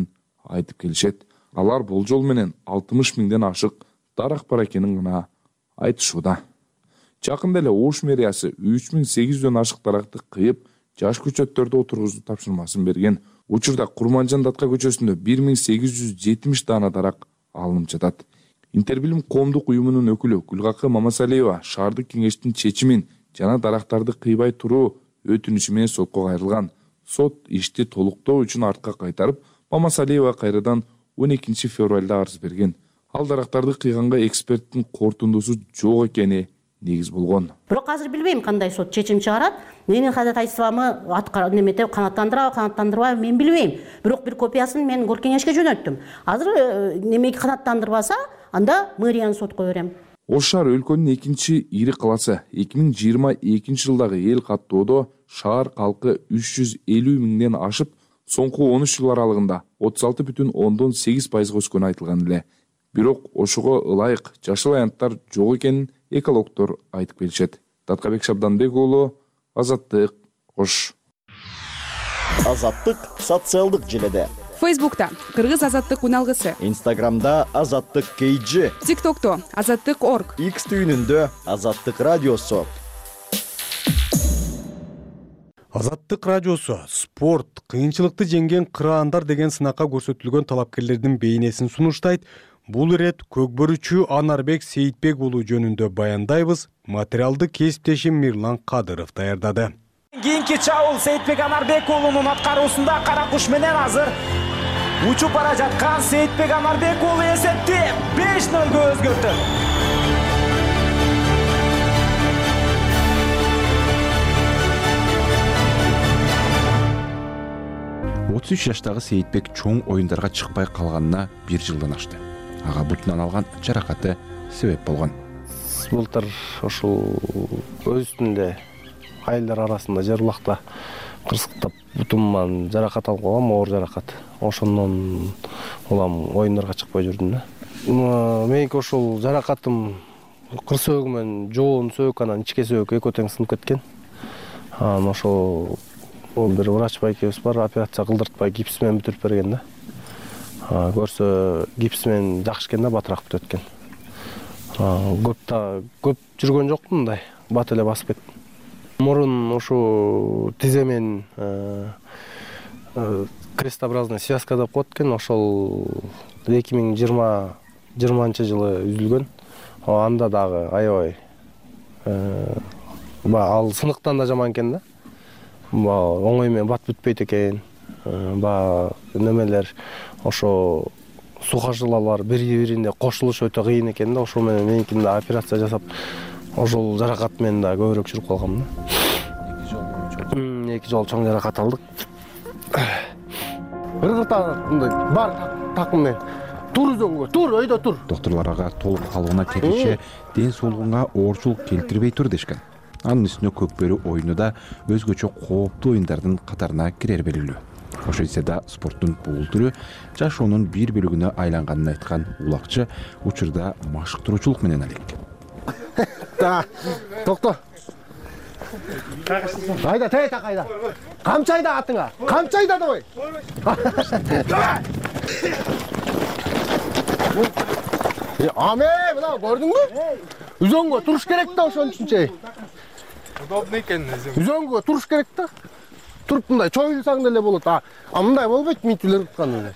айтып келишет. Алар бул жол менен алтымыш миңден ашык дарак бар экенин гана айтышууда. Жакында эле Ош мэриясы үч миң сегиз жүздөн ашык даракты кыйып, жаш көчөттөрдү отургузуу тапшырмасын берген. Учурда Курманжан Датка көчөсүндө бир миң сегиз жүз жетимиш даана дарак алынып жатат. Интербилим коомдук уюмунун өкүлү Гүлгакы Мамасалиева шаардык кеңештин чечимин жана дарактарды кыйбай туруу өтүнүшү менен сотко кайрылган. Сот ишти толуктоо үчүн артка кайтарып, Мамасалиева кайрадан он экинчи февралда арыз берген. Ал дарактарды кыйганга эксперттин корутундусу жок экени негиз болгон. Бирок азыр билбейм кандай сот чечим чыгарат. Менин ходатайствомду аткара немете канаттандырабы, канаттандырбайбы мен билбейм. Бирок бир копиясын мен кор кеңешке жөнөттүм. Азыр немеги канаттандырбаса, анда мэрияны сотко берем. Ош шаар өлкөнүн экинчи ири каласы. эки миң жыйырма экинчи жылдагы эл каттоодо шаар калкы үч жүз элүү миңден ашып, соңку он үч жыл аралыгында отуз алты бүтүн ондон сегиз пайызга өскөнү айтылган эле. Бирок ошого ылайык жашыл аянттар жок экенин экологдор айтып келишет. Таткабек Шабданбек уулу, Азаттык, Ош. Азаттык социалдык желеде. Фейсбукта Кыргыз азаттык уналгысы. Инстаграмда Азаттык кейджи. ТикТокто Азаттык орг. Икс түйүнүндө Азаттык радиосу. Азаттык радиосу спорт, кыйынчылыкты жеңген кыраандар деген сынакка көрсөтүлгөн талапкерлердин бейнесин сунуштайт. Бул ирет көкбөрүчү Анарбек Сейитбек уулу жөнүндө баяндайбыз. Материалды кесиптешим Мирлан Кадыров даярдады. Кийинки чабуул Сейитбек Анарбек уулунун аткаруусунда кара куш менен азыр учуп бара жаткан Сейитбек Анарбек уулу эсепти беш нөлгө өзгөртөт. отуз үч жаштагы Сейитбек чоң оюндарга чыкпай калганына бир жылдан ашты. Ага бутунан алган жаракаты себеп болгон. Былтыр ошол өз үстүндө айылдар арасында жер булакта кырсыктап бутумдан жаракат алып калгам, оор жаракат. Ошондон улам оюндарга чыкпай жүрдүм да. Меники ошол жаракатым кырсөөк менен жоон сөөк анан ичке сөөк экөө тең сынып кеткен. Анан ошол бир врач байкебиз бар, операция кылдыртпай гипс менен бүтүрүп берген да. Көрсө гипс менен жакшы экен да, батыраак бүтөт экен. Көп да көп жүргөн жокмун, мындай бат эле басып кеттим. Мурун ушу тизе менен крестообразный связка деп коет экен, ошол эки миң жыйырманчы жылы үзүлгөн. Анда дагы аябай ал сыныктан да жаман экен да. Оңой менен бат бүтпөйт экен. Ба немелер ошо сухожилалар бири-бирине кошулуш өтө кыйын экен да. Ошол менен меникинде операция жасап, ошол жаракат менен да көбүрөөк жүрүп калгам да. Эки жолу чоң жаракат алдык. Ыргырта мындай бар такым менен тур өзөнгө, тур, өйдө тур. Докторлор ага толук калыбына келиши ден соолугуңа оорчулук келтирбей тур дешкен. Анын үстүнө көкбөрү оюну да өзгөчө кооптуу оюндардын катарына кирер белгилүү. Ошо да спорттун бул түрү жашоонун бир бөлүгүнө айланганын айткан улакчы учурда машыктыруучулук менен алек. Токто. Айда, тей такайда. Камчайда атыңа. Камчайда давай. Аме, мына көрдүңбү? Үзөнгө туруш керек да, ошон үчүнчө. Удобный экен. Үзөнгө туруш керек да. Туруп мындай чоюлсаң деле болот. А мындай болбойт, митилер уткан эле.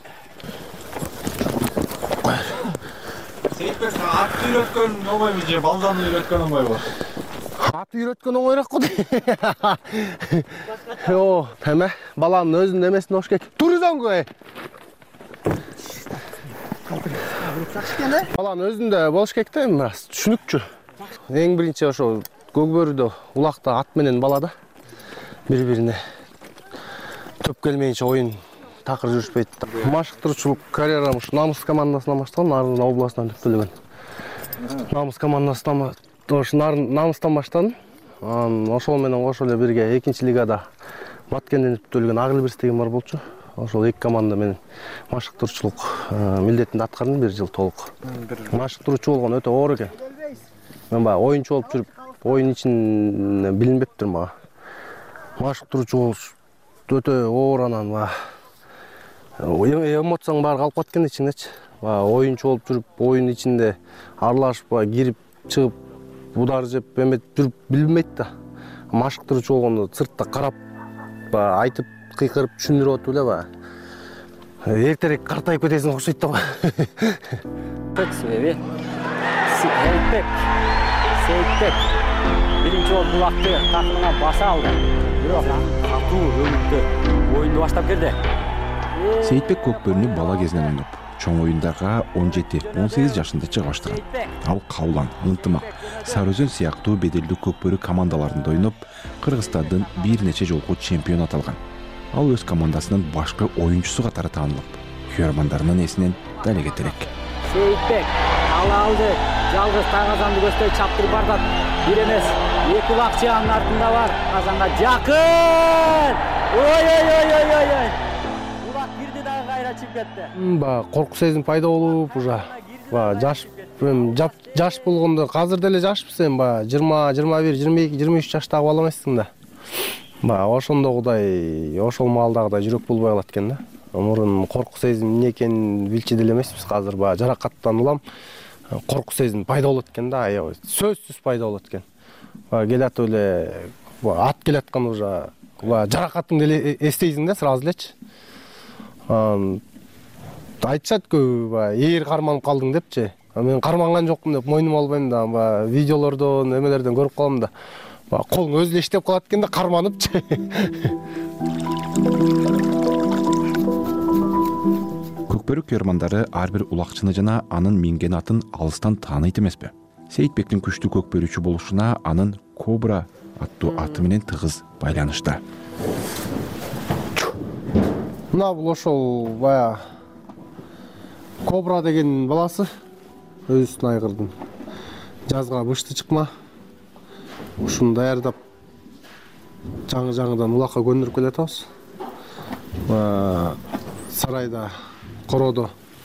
Сейитбек ат үйрөткөн оңойбу же балданы үйрөткөн оңойбу? Ат үйрөткөн оңойраак го. О, эме, баланын өзүнүн эмесине ош керек. Тур үзөнгө. Баланын өзүндө болуш керек да, эми рас түшүнүкчү. Эң биринчи ошо көкбөрүдө улакта ат менен бала да бири-бирине төп келмейинче оюн такыр жүрүшпөйт. Машыктыруучулук карьерам ушу Намыс командасынан башталган, арын областынан түптөлгөн. Намыс командасынан ошо Намыстан баштадым. Анан ошол менен кошо эле бирге экинчи лигада Баткенден түптөлгөн Агылбирс деген бар болчу. Ошол эки команда менен машыктыруучулук милдетинде аткардым бир жыл толук. Машыктыруучу болгон өтө оор экен. Мен баягы оюнчу болуп жүрүп, оюн ичинен билинбептир мага. Машыктыруучу болуш өтө оор, анан эмоцияң баары калып кеткен ичиңдечи. Оюнчу болуп жүрүп, оюн ичинде аралашып, кирип, чыгып, удар жеп, эметип жүрүп билбейт да. Машыктыруучу болгондо сыртта карап, айтып, кыйкырып түшүндүрүп атып эле ба. Эртерээк картайып кетесиң окшойт да. Пек себеби Сейитбек. Сейитбек биринчи болуп булакты такымына баса алды. Бирок катуу өлүктө оюнду баштап келди. Сейитбек көкбөрүнү бала кезинен ойноп, чоң оюндарга он жети он сегиз жашында чыга баштаган. Ал Каулан, Ынтымак, Сары Өзөн сыяктуу беделдүү көкбөрү командаларында ойноп, Кыргызстандын бир нече жолку чемпион аталган. Ал өз командасынын башкы оюнчусу катары таанылып, күйөрмандарынын эсинен дале кетерек. Сейитбек ала алды. Жалгыз Тагазанды көздөй чаптырып бардат. Бир эмес, эки убакчы анын артында бар. Казанга жакын. Ой ой ой ой ой ой. Улак кирди дагы кайра чыгып кетти. Ба, корку сезим пайда болуп уже. Ба, жаш жаш болгондо, азыр деле жашпыз эми, ба, жыйырма, жыйырма бир, жыйырма эки, жыйырма үч жаштагы бала эмессиң да. Ба, ошондогудай, ошол маалдагыдай жүрөк болбой калат экен да. Мурун корку сезим эмне экенин билчү деле эмеспиз. Азыр ба, жаракаттан улам корку сезим пайда болот экен да, аябай сөзсүз пайда болот экен. Ба, келатып эле ат келаткан уже жаракатың деле эстейсиң да сразу элечи. Айтышат көбү, ээр карманып калдың депчи. Мен карманган жокмун деп мойнума албайм да, видеолордон, эмелерден көрүп калам да. Колуң өзү эле иштеп калат экен да, карманыпчы. Көкбөрү күйөрмандары ар бир улакчыны жана анын минген атын алыстан тааныйт эмеспи? Сейитбектин күчтүү көкбөрүүчү болушуна анын Кобра аттуу аты менен тыгыз байланышта. Мына бул ошол бая Кобра деген баласы, өзүнүн айгырдын. Жазга бышты чыкма. Ушуну даярдап жаңы-жаңыдан улакка көндүрүп келатабыз. Сарайда, короодо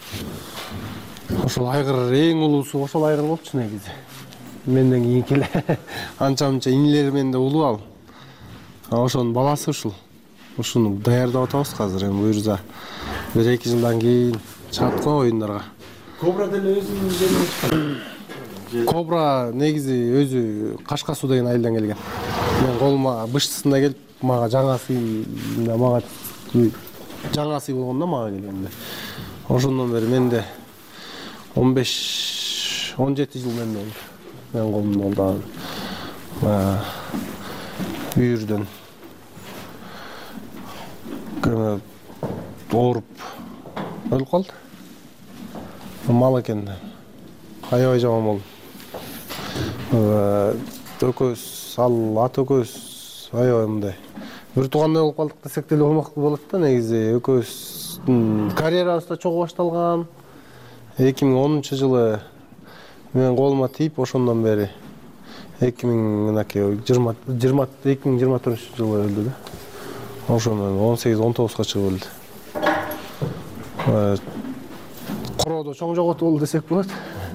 ошол айгыр эң улуусу ошол айгыр болчу негизи. Менден кийинки эле анча-мынча инилермен да улуу ал. Ошонун баласы ушул. Ушуну даярдап атабыз азыр. Эми буюрса бир эки жылдан кийин чыгат го оюндарга. Кобра деле өзүнүн жеринен чыккан. Кобра негизи өзү Кашка Суу деген айылдан келген. Мен колума быштысында келип, мага жаңасы мага жаңасы болгондо мага келгенде. Ошондон бери менде он беш он жети жыл менде болду. Мен колумда болду. Бүйүрдөн ооруп өлүп калды. Мал экен. Аябай жаман болду. Экөөбүз, ал ат экөөбүз аябай мындай бир туугандай болуп калдык десек деле болот да. Негизи экөөбүздүн карьерабыз да чогуу башталган. эки миң онунчу жылы мен колума тийип, ошондон бери эки миң жыйырма эки миң жыйырма төртүнчү жылы өлдү да. Ошондон он сегиз он тогузга чыгып өлдү. Короодо чоң жоготуу болду десек болот.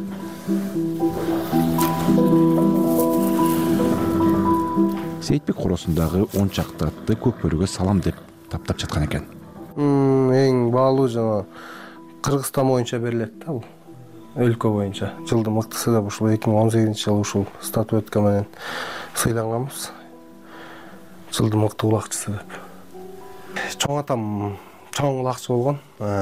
Сейитбек коросундагы он чакты атты көкбөрүгө салам деп таптап жаткан экен. Эң баалуу жана Кыргызстан боюнча берилет да бул. Өлкө боюнча жылдын мыктысы деп ушул эки миң он сегизинчи жылы ушул статуэтка менен сыйланганбыз. Жылдын мыкты улакчысы деп. Чоң атам чоң улакчы болгон.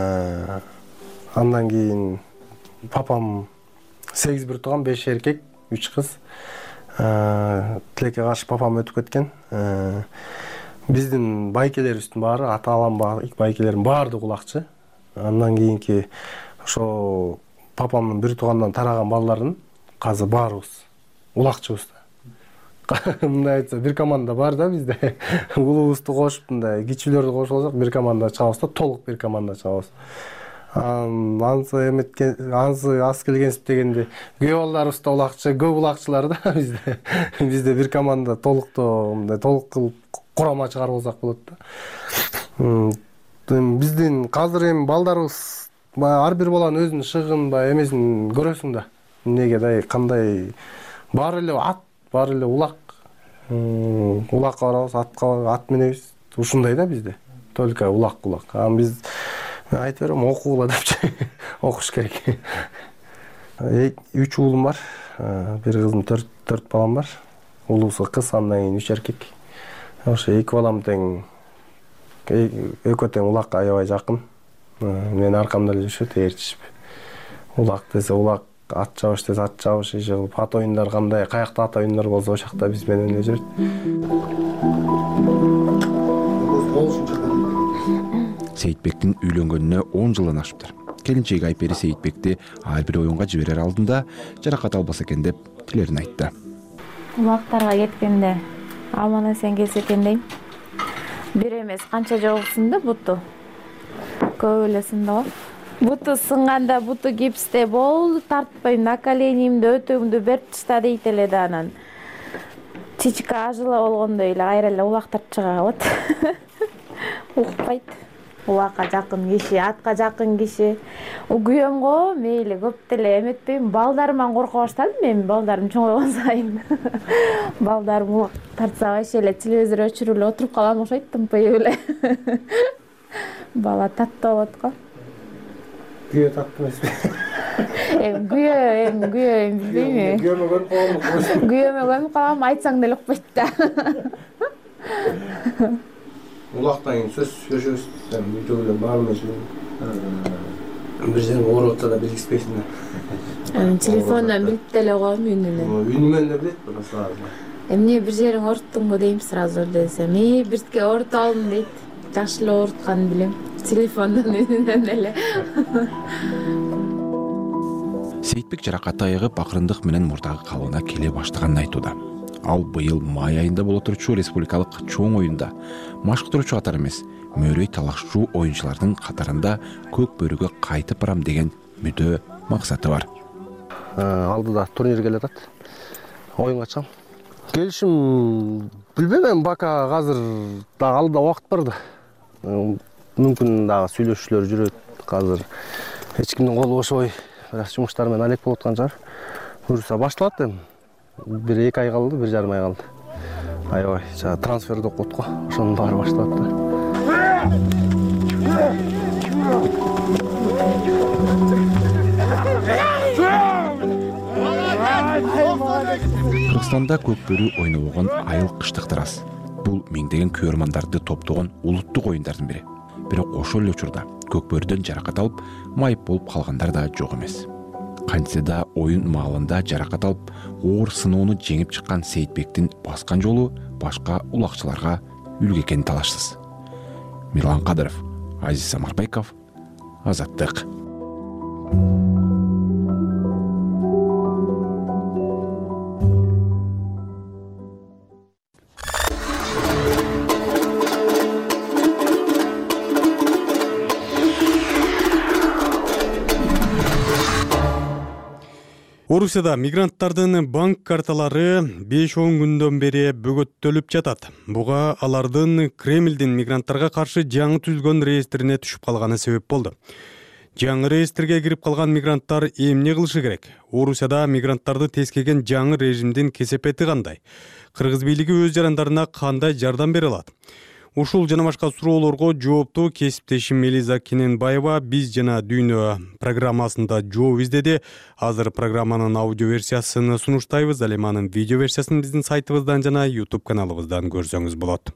Андан кийин папам сегиз бир тууган, беш эркек, үч кыз. Тилекке каршы папам өтүп кеткен. Биздин байкелерибиздин баары, ата алам байкелердин баардыгы улакчы. Андан кийинки ошо папамдын бир туугандан тараган балдарын азыр баарыбыз улакчыбыз да. Мындай айтса, бир команда бар да бизде. Улуубузду кошуп, мындай кичүүлөрдү кошуп алсак, бир команда чыгабыз да, толук бир команда чыгабыз. Ансы эметкен, ансы аз келгенсип дегенде, көө балдарыбыз да улакчы, көп улакчылар да бизде. Бизде бир команда толуктоо, мындай толук кылып курама чыгарып алсак болот да. Биздин азыр эми балдарыбыз ар бир баланын өзүнүн шыгын ба эмесин көрөсүң да. Эмнеге да, кандай баары эле ат, баары эле улак. Улакка барабыз, атка ат минебиз. Ушундай да бизде. Только улак-улак. Ам биз айтып берем, окугула депчи. Окуш керек. Үч уулум бар. Бир кызым, төрт балам бар. Улуусу кыз, андан кийин үч эркек. Ошо эки балам тең экөө тең улакка аябай жакын. Менин аркамда эле жүрүшөт, ээрчишип. Улак десе улак, ат чабыш десе ат чабыш, иши кылып, ат оюндар кандай, каякта ат оюндар болсо ошол жакта биз менен эле жүрөт. Сейитбектин үйлөнгөнүнө он жылдан ашыптыр. Келинчеги Айпери Сейитбекти ар бир оюнга жиберер алдында жаракат албаса экен деп тилерин айтты. Улактарга кеткенде аман эсен келсе экен дейм. Бир эмес канча жолу сынды буту. Көп эле сынды го. Буту сынганда буту гипсте болду, тартпайм, на коленимди, өтөгүмдү берип ташта дейт эле да анан. Чичка ажыла болгондой эле кайра эле улактырып чыга калат. Укпайт. Улакка жакын киши, атка жакын киши. Күйөөмгө мейли көп деле эметпейм. Балдарыман корко баштадым. Мен балдарым чоңойгон сайын. Балдарым улак тартса айше эле телевизор өчүрүп эле отуруп калам окшойт, тымпайып эле. Бала таттуу болот го. Күйөө таттуу эмеспи? Эми күйөө, эми күйөө эми билбейм. Күйөөмө көрүп калам. Күйөөмө көрүп калам, айтсаң деле укпайт да. Улактан кийин сөз сөйлөшөбүз. Бүтөгүлөн бар эмес. Бир жерге ооруп атса да билгизбейсиң да. Телефондон билип деле коем үнүнө. Үнүмөн да билет сразу. Эмне бир жериң ооруттуңбу дейм сразу десем, "Эй, бирке оорутуп алдым" дейт. Жакшы эле оорутканын билем. Телефондон үнүнөн эле. Сейитбек жаракат айыгып акырындык менен мурдагы калыбына келе баштаганын айтууда. Ал быйыл май айында боло турчу республикалык чоң оюнда машыктыруучу катары эмес, мөөрөй талашчу оюнчулардын катарында көк бөрүгө кайтып барам деген мүдө максаты бар. Алдыда турнир келатат. Оюнга чыгам. Келишим билбейм, бака азыр да алдыда убакыт бар да. Мүмкүн дагы сүйлөшүүлөр жүрөт. Азыр эч кимдин колу бошобой, бирок жумуштар менен алек болуп аткан жар. Буюрса башталат эми. Бир эки ай калды, бир жарым ай калды. Аябай, жана трансферди окуп го, ошонун баары башталат да. Кыргызстанда көк бөрү ойнобогон айыл кыштыктар аз. Бул миңдеген көрөрмандарды топтогон улуттук оюндардын бири. Бирок ошол эле учурда көк бөрүдөн жаракат алып, майып болуп калгандар да жок эмес. Кантсе да оюн маалында жаракат алып, оор сыноону жеңип чыккан Сейитбектин баскан жолу башка улакчыларга үлгү экени талашсыз. Мирлан Кадыров, Азиз Самарбеков, Азаттык. Орусияда мигранттардын банк карталары беш он күндөн бери бөгөттөлүп жатат. Буга алардын Кремлдин мигранттарга каршы жаңы түзүлгөн реестрине түшүп калганы себеп болду. Жаңы реестрге кирип калган мигранттар эмне кылышы керек? Орусияда мигранттарды тескеген жаңы режимдин кесепети кандай? Кыргыз бийлиги өз жарандарына кандай жардам бере алат? Ушул жана башка суроолорго жоопту кесиптешим Элиза Кененбаева биз жана дүйнө программасында жооп издеди. Азыр программанын аудио версиясын сунуштайбыз, ал эми анын видео версиясын биздин сайтыбыздан жана YouTube каналыбыздан көрсөңүз болот.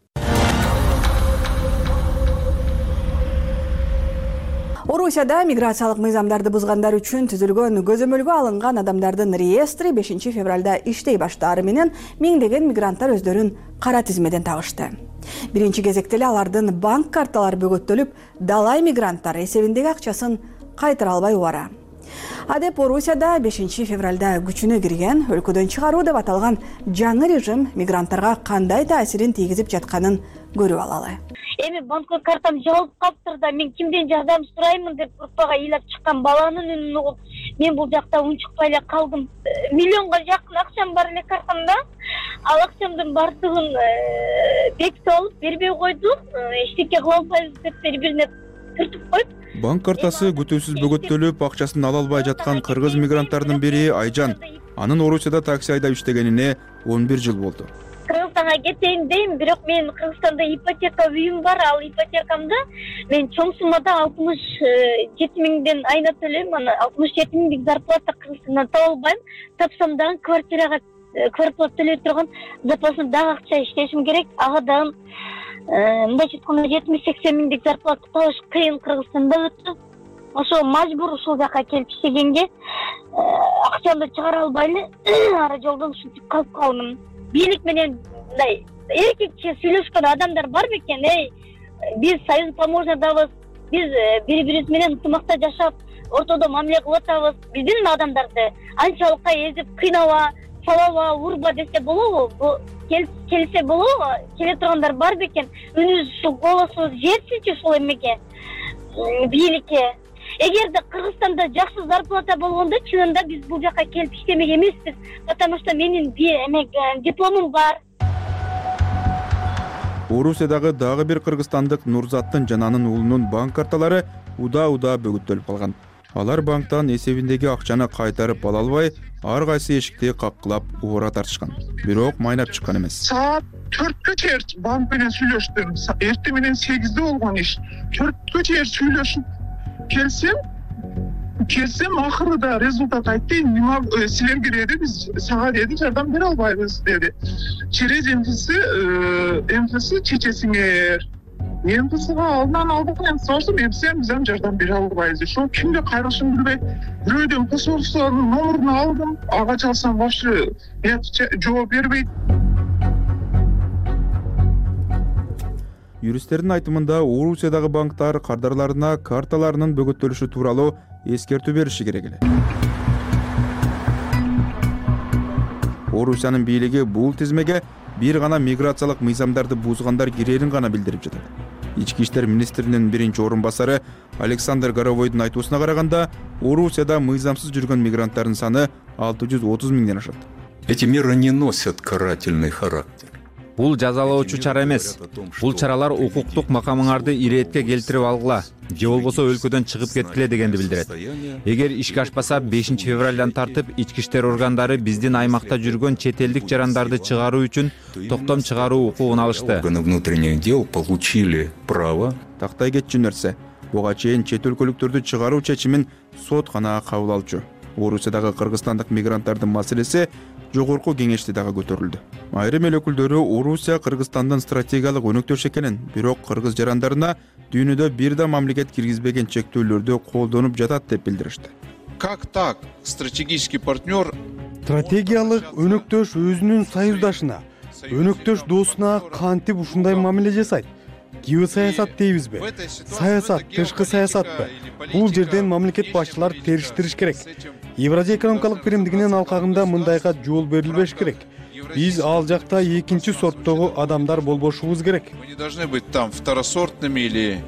Орусияда миграциялык мыйзамдарды бузгандар үчүн түзүлгөн көзөмөлгө алынган адамдардын реестри бешинчи февралда иштей баштаары менен миңдеген мигранттар өздөрүн кара тизмеден табышты. Биринчи кезекте эле алардын банк карталары бөгөттөлүп, далай мигранттар эсебиндеги акчасын кайтара албай убара. А деп Орусияда бешинчи февралда күчүнө кирген өлкөдөн чыгаруу деп аталган жаңы режим мигранттарга кандай таасирин тийгизип жатканын көрүп алалы. Эми банк картам жабылып калыптыр да, мен кимден жардам сураймын деп группага ыйлап чыккан баланын үнүн угуп, мен бул жакта унчукпай эле калдым. Миллионго жакын акчам бар эле картамда. Ал акчамдын баардыгын бекитип алып, бербей койду. Эчтеке кыла албайбыз деп бири-бирине түртүп коюп. Банк картасы күтүүсүз бөгөттөлүп, акчасын ала албай жаткан кыргыз мигранттардын бири Айжан. Анын Орусияда такси айдап иштегенине он бир жыл болду. Кыргызстан Кыргызстанга кетейин дейм, бирок мен Кыргызстанда ипотека үйүм бар, ал ипотекамды мен чоң суммада алтымыш жети миңден айына төлөйм. Ана алтымыш жети миңдик зарплата Кыргызстандан таба албайм. Тапсам дагы квартирага квартплата төлөй турган запасым дагы акча иштешим керек. Ага дагы мындайча айтканда жетимиш сексен миңдик зарплата табыш кыйын Кыргызстанда өтүп, ошо мажбур ушул жака келип иштегенге акчамды чыгара албай эле ара жолдон ушинтип калып калдым. Бийлик менен мындай эркекче сүйлөшкөн адамдар бар бекен? Эй, биз союз таможнядабыз, биз бири-бирибиз менен ынтымакта жашап, ортодо мамиле кылып атабыз. Биздин адамдарды анчалыкка эзип, кыйнаба, салаба, урба десе болобу? Бу келсе болобу? Келе тургандар бар бекен? Үнүбүз ушул голосубуз жетсинчи ушул эмеге, бийликке. Эгерде Кыргызстанда жакшы зарплата болгондо, чынында биз бул жака келип иштемек эмеспиз, потому что менин эмек дипломум бар. Орусиядагы дагы бир кыргызстандык Нурзаттын жананын уулунун банк карталары уда-уда бөгөттөлүп калган. Алар банктан эсебиндеги акчаны кайтарып ала албай, ар кайсы эшикти каккылап убура тартышкан. Бирок майнап чыккан эмес. Саат төрткө чейин банк менен сүйлөштүм. Эртең менен сегизде болгон иш. төрткө чейин сүйлөшүп келсем, келсем акырында результат айтты. Нима силерге деди, биз сага деди жардам бере албайбыз деди. Через эмдиси эмдиси чечесиңер. Эмдисига алдынан алдым, соштум, эмсем биз жардам бере албайбыз. Ошо кимге кайрылышымды билбей, бирөөдөн посольствонун номерин алдым. Ага чалсам вообще жооп бербейт. Юристтердин айтымында Орусиядагы банктар кардарларына карталарынын бөгөттөлүшү тууралуу эскертүү бериши керек эле. Орусиянын бийлиги бул тизмеге бир гана миграциялык мыйзамдарды бузгандар кирерин гана билдирип жатат. Ички иштер министринин биринчи орун басары Александр Горовойдун айтуусуна караганда, Орусияда мыйзамсыз жүргөн мигранттардын саны алты жүз отуз миңден ашат. Эти меры не носят карательный характер. Бул жазалоочу чара эмес. Бул чаралар укуктук макамыңарды иретке келтирип алгыла, же болбосо өлкөдөн чыгып кеткиле дегенди билдирет. Эгер ишке ашпаса, бешинчи февралдан тартып ички иштер органдары биздин аймакта жүргөн чет элдик жарандарды чыгаруу үчүн токтом чыгаруу укугун алышты. Органы внутренних дел получили право. Тактай кетчү нерсе. Буга чейин чет өлкөлүктөрдү чыгаруу чечимин сот гана кабыл алчу. Орусиядагы кыргызстандык мигранттардын маселеси жогорку кеңеште дагы көтөрүлдү. Айрым эл өкүлдөрү Орусия Кыргызстандын стратегиялык өнөктөш экенин, бирок кыргыз жарандарына дүйнөдө бир да мамлекет киргизбеген чектөөлөрдү колдонуп жатат деп билдиришти. Как так? Стратегический партнер. Стратегиялык өнөктөш өзүнүн союздашына, өнөктөш досуна кантип ушундай мамиле жасайт? Геосаясат дейбизби? Саясат, тышкы саясатпы? Бул жерден мамлекет башчылар териштириш керек. Евразия экономикалык биримдигинин алкагында мындайга жол берилбеш керек. Биз ал жакта экинчи сорттогу адамдар болбошубуз керек. Мы не должны быть там второсортными или...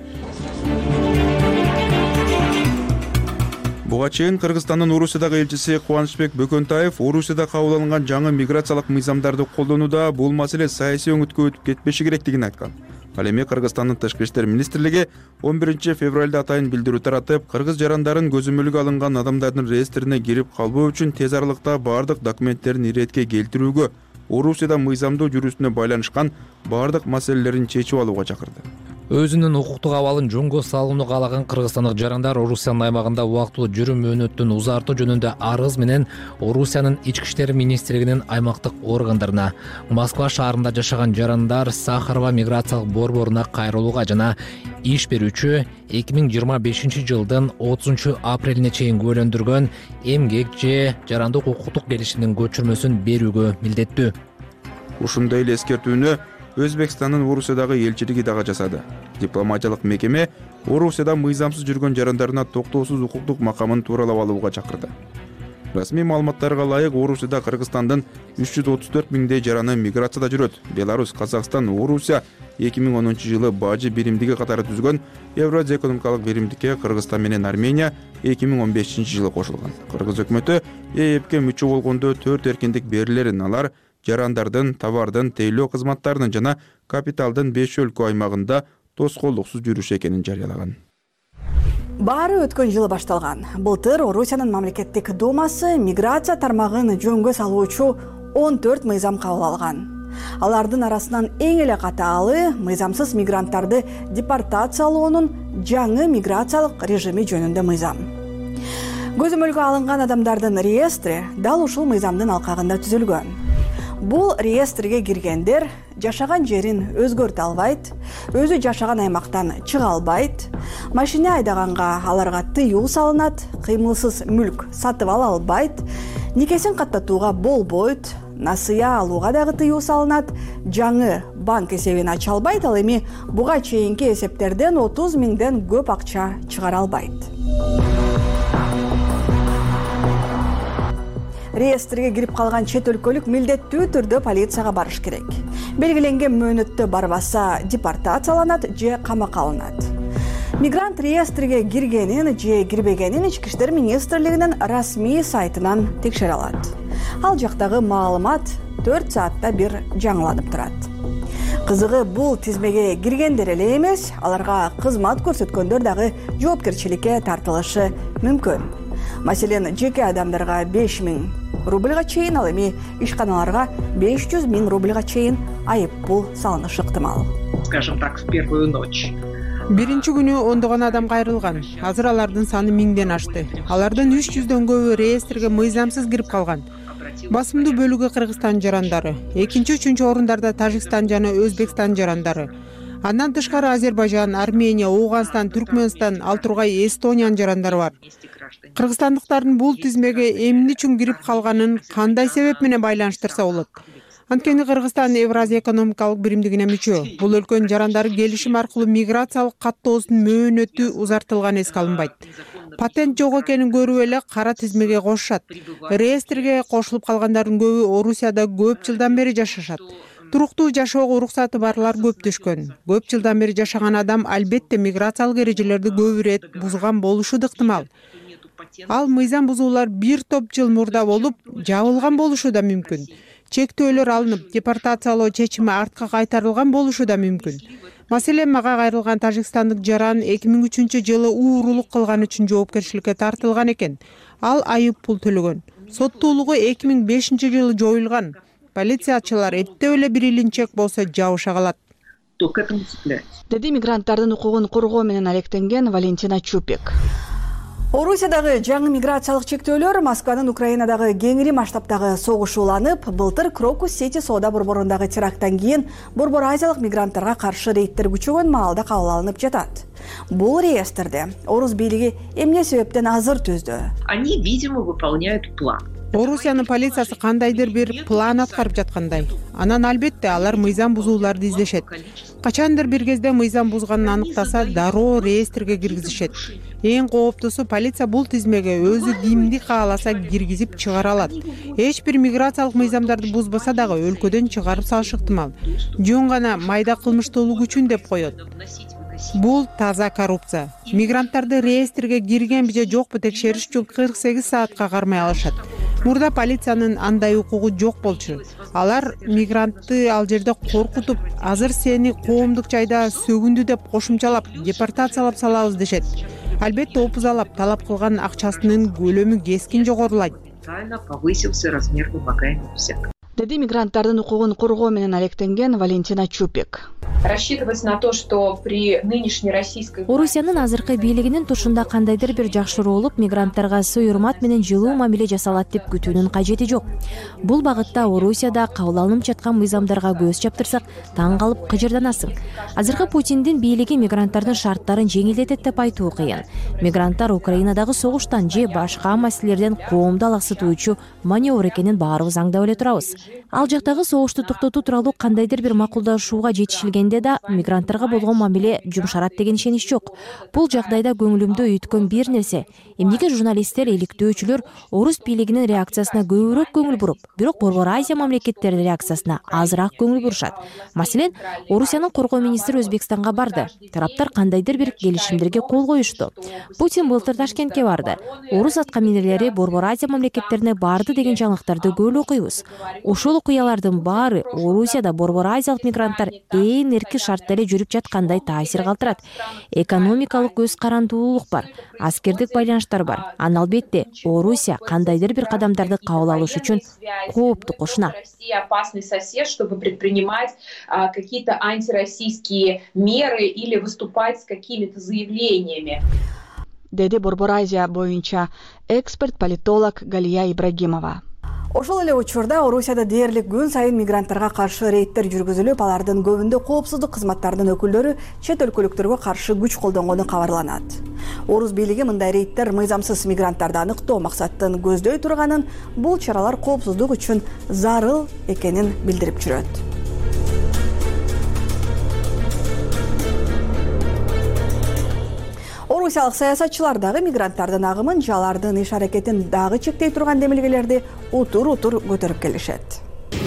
Буга чейин Кыргызстандын Орусиядагы элчиси Кубанычбек Бөкөнтаев Орусияда кабыл алынган жаңы миграциялык мыйзамдарды колдонууда бул маселе саясий өңүткө өтүп кетпеши керектигин айткан. Ал эми Кыргызстандын Тышкы иштер министрлиги он биринчи февралда атайын билдирүү таратып, кыргыз жарандарын көзөмөлгө алынган адамдардын реестрине кирип калбоо үчүн тез аралыкта бардык документтерин иретке келтирүүгө, Орусияда мыйзамдуу жүрүүсүнө байланышкан бардык маселелерин чечип алууга чакырды. Өзүнүн укуктук абалын жөнгө салууну каалаган кыргызстандык жарандар Орусиянын аймагында убактылуу жүрүү мөөнөтүн узартуу жөнүндө арыз менен Орусиянын ички иштер министрлигинин аймактык органдарына, Москва шаарында жашаган жарандар Сахарова миграциялык борборуна кайрылууга жана иш берүүчү эки миң жыйырма бешинчи жылдын отузунчу апрелине чейин күбөлөндүргөн эмгек же жарандык укуктук келишимдин көчүрмөсүн берүүгө милдеттүү. Ушундай эле эскертүүнү Өзбекстандын Орусиядагы элчилиги дагы жасады. Дипломатиялык мекеме Орусияда мыйзамсыз жүргөн жарандарына токтоосуз укуктук макамын тууралап алууга чакырды. Расмий маалыматтарга ылайык Орусияда Кыргызстандын үч жүз отуз төрт миңдей жараны миграцияда жүрөт. Беларусь, Казакстан, Орусия эки миң онунчу жылы бажы биримдиги катары түзгөн Евразия экономикалык биримдикке Кыргызстан менен Армения эки миң он бешинчи жылы кошулган. Кыргыз өкмөтү ЭЭПке мүчө болгондо төрт эркиндик берилерин, алар жарандардын, товардын, тейлөө кызматтарынын жана капиталдын беш өлкө аймагында тоскоолдуксуз жүрүш экенин жарыялаган. Баары өткөн жылы башталган. Былтыр Орусиянын мамлекеттик думасы миграция тармагын жөнгө салуучу он төрт мыйзам кабыл алган. Алардын арасынан эң эле катаалы мыйзамсыз мигранттарды депортациялоонун жаңы миграциялык режими жөнүндө мыйзам. Көзөмөлгө алынган адамдардын реестри дал ушул мыйзамдын алкагында түзүлгөн. Бул реестрге киргендер жашаган жерин өзгөртө албайт, өзү жашаган аймактан чыга албайт, машина айдаганга аларга тыюу салынат, кыймылсыз мүлк сатып ала албайт, никесин каттатууга болбойт, насыя алууга дагы тыюу салынат, жаңы банк эсебин ача албайт, ал эми буга чейинки эсептерден отуз миңден көп акча чыгара албайт. Реестрге кирип калган чет өлкөлүк милдеттүү түрдө полицияга барыш керек. Белгиленген мөөнөттө барбаса депортацияланат же камакка алынат. Мигрант реестриге киргенин же кирбегенин Ички иштер министрлигинин расмий сайтынан текшере алат. Ал жактагы маалымат төрт саатта бир жаңыланып турат. Кызыгы бул тизмеге киргендер эле эмес, аларга кызмат көрсөткөндөр дагы жоопкерчиликке тартылышы мүмкүн. Маселен, жеке адамдарга беш миң рубльга чейин, ал эми ишканаларга беш жүз миң рубльга чейин айып пул салынышы ыктымал. Скажем так, в первую ночь. Биринчи күнү ондогон адам кайрылган. Азыр алардын саны миңден ашты. Алардын үч жүздөн көбү реестрге мыйзамсыз кирип калган. Басымдуу бөлүгү Кыргызстан жарандары, экинчи үчүнчү орундарда Тажикстан жана Өзбекстан жарандары. Андан тышкары Азербайжан, Армения, Ооганстан, Түркмөнстан, ал тургай Эстониянын жарандары бар. Кыргызстандыктардын бул тизмеге эмне үчүн кирип калганын кандай себеп менен байланыштырса болот? Анткени Кыргызстан Евразия экономикалык биримдигине мүчө. Бул өлкөнүн жарандары келишим аркылуу миграциялык каттоосунун мөөнөтү узартылган эске алынбайт. Патент жок экенин көрүп эле кара тизмеге кошушат. Реестрге кошулуп калгандардын көбү Орусияда көп жылдан бери жашашат. Туруктуу жашоого уруксаты барлар көптөшкөн. Көп жылдан бери жашаган адам албетте миграциялык эрежелерди көп ирет бузган болушу ыктымал. Ал мыйзам бузуулар бир топ жыл мурда болуп, жабылган болушу да мүмкүн. Чектөөлөр алынып, депортациялоо чечими артка кайтарылган болушу да мүмкүн. Маселен, мага кайрылган тажикстандык жаран эки миң үчүнчү жылы уурулук кылган үчүн жоопкерчиликке тартылган экен. Ал айып пул төлөгөн. Соттуулугу эки миң бешинчи жылы жоюлган. Полициячылар эптеп эле бир илинчек болсо жабыша калат. Деди мигранттардын укугун коргоо менен алектенген Валентина Чупик. Орусиядагы жаңы миграциялык чектөөлөр Москванын Украинадагы кеңири масштабтагы согуш уланып, былтыр Крокус Сити соода борборундагы теракттан кийин Борбор Азиялык мигранттарга каршы рейдтер күчөгөн маалда кабыл алынып жатат. Бул реестрде орус бийлиги эмне себептен азыр түздү? Они, видимо, выполняют план. Орусиянын полициясы кандайдыр бир план аткарып жаткандай. Анан албетте алар мыйзам бузууларды издешет. Качандыр бир кезде мыйзам бузганын аныктаса, дароо реестрге киргизишет. Эң кооптусу, полиция бул тизмеге өзү кимди кааласа киргизип чыгара алат. Эч бир миграциялык мыйзамдарды бузбаса дагы өлкөдөн чыгарып салышы ыктымал. Жөн гана майда кылмыштуулук үчүн деп коет. Бул таза коррупция. Мигранттарды реестрге киргенби же жокпу текшериш үчүн кырк сегиз саатка кармай алышат. Мурда полициянын андай укугу жок болчу. Алар мигрантты ал жерде коркутуп, азыр сени коомдук жайда сөгүндү деп кошумчалап, депортациялап салабыз дешет. Албетте опузалап, талап кылган акчасынын көлөмү кескин жогорулайт. Повысился размер вымогаемых взяток. Деди мигранттардын укугун коргоо менен алектенген Валентина Чупик. Рассчитывать на то, что при нынешней российской... Орусиянын азыркы бийлигинин тушунда кандайдыр бир жакшыруу болуп, мигранттарга сый урмат менен жылуу мамиле жасалат деп күтүүнүн кажети жок. Бул багытта Орусияда кабыл алынып жаткан мыйзамдарга көз чаптырсак, таң калып кыжырданасың. Азыркы Путиндин бийлиги мигранттардын шарттарын жеңилдетет деп айтуу кыйын. Мигранттар Украинадагы согуштан же башка маселелерден коомду алаксытуучу маневр экенин баарыбыз аңдап эле турабыз. Ал жактагы согушту токтотуу тууралуу кандайдыр бир макулдашууга жетишилгенде да мигранттарга болгон мамиле жумшарат деген ишенич жок. Бул жагдайда көңүлүмдү үйүткөн бир нерсе, эмнеге журналисттер, иликтөөчүлөр орус бийлигинин реакциясына көбүрөөк көңүл буруп, бирок Борбор Азия мамлекеттеринин реакциясына азыраак көңүл бурушат. Маселен, Орусиянын коргоо министри Өзбекстанга барды. Тараптар кандайдыр бир келишимдерге кол коюшту. Путин былтыр Ташкентке барды. Орус аткаминерлери Борбор Азия мамлекеттерине барды деген жаңылыктарды көп окуйбуз. Ошол окуялардын баары Орусияда Борбор Азиялык мигранттар эң эрки шартта эле жүрүп жаткандай таасир калтырат. Экономикалык өз карандуулук бар, аскердик байланыштар бар. Анан албетте Орусия кандайдыр бир кадамдарды кабыл алыш үчүн коопту кошуна. Россия опасный сосед, чтобы предпринимать а, какие-то антироссийские меры или выступать с какими-то заявлениями. Деди Борбор Азия боюнча эксперт-политолог Галия Ибрагимова. Ошол эле учурда Орусияда дээрлик күн сайын мигранттарга каршы рейдтер жүргүзүлүп, алардын көбүндө коопсуздук кызматтарынын өкүлдөрү чет өлкөлүктөргө каршы күч колдонгону кабарланат. Орус бийлиги мындай рейдтер мыйзамсыз мигранттарды аныктоо максатын көздөй турганын, бул чаралар коопсуздук үчүн зарыл экенин билдирип жүрөт. Орусиялык саясатчылар дагы мигранттардын агымын, жалардын иш аракетин дагы чектей турган демилгелерди утур-утур көтөрүп келишет.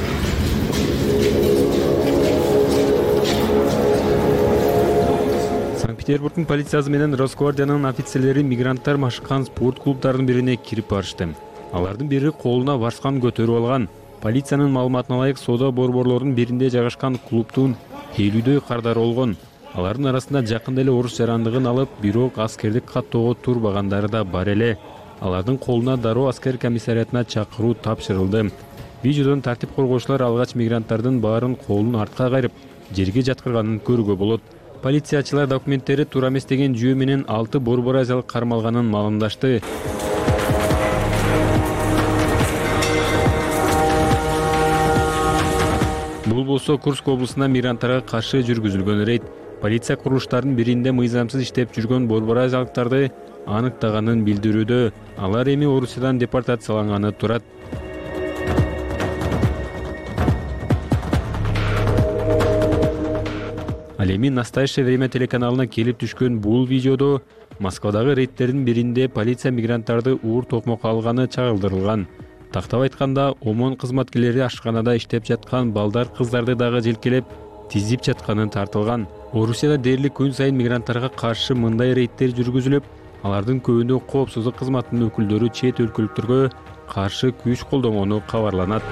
Санкт-Петербургдун полициясы менен Росгвардиянын офицерлери мигранттар машыккан спорт клубдарынын бирине кирип барышты. Алардын бири колуна варскан көтөрүп алган. Полициянын маалыматына ылайык, соода борборлорунун биринде жайгашкан клубтун элүүдөй кардары болгон. Алардын арасында жакында эле орус жарандыгын алып, бирок аскердик каттоого турбагандары да бар эле. Алардын колуна дароо аскер комиссариатына чакыруу тапшырылды. Видеодон тартип коргоочулар алгач мигранттардын баарын колун артка кайрып, жерге жаткырганын көрүүгө болот. Полициячылар документтери туура эмес деген жүйө менен алты борбор азиялык кармалганын маалымдашты. Бул болсо Курск облусунда мигранттарга каршы жүргүзүлгөн рейд. Полиция курулуштарынын биринде мыйзамсыз иштеп жүргөн борбор азиялыктарды аныктаганын билдирүүдө. Алар эми Орусиядан депортацияланганы турат. Ал эми «Настоящее время» телеканалына келип түшкөн бул видеодо Москвадагы рейдтердин биринде полиция мигранттарды уур токмокко алганы чагылдырылган. Тактап айтканда, ОМОН кызматкерлери ашканада иштеп жаткан балдар кыздарды дагы желкелеп, тизип жатканын тартылган. Орусияда дээрлик күн сайын мигранттарга каршы мындай рейдтер жүргүзүлүп, алардын көбүндө коопсуздук кызматынын өкүлдөрү чет өлкөлүктөргө каршы күч колдонгону кабарланат.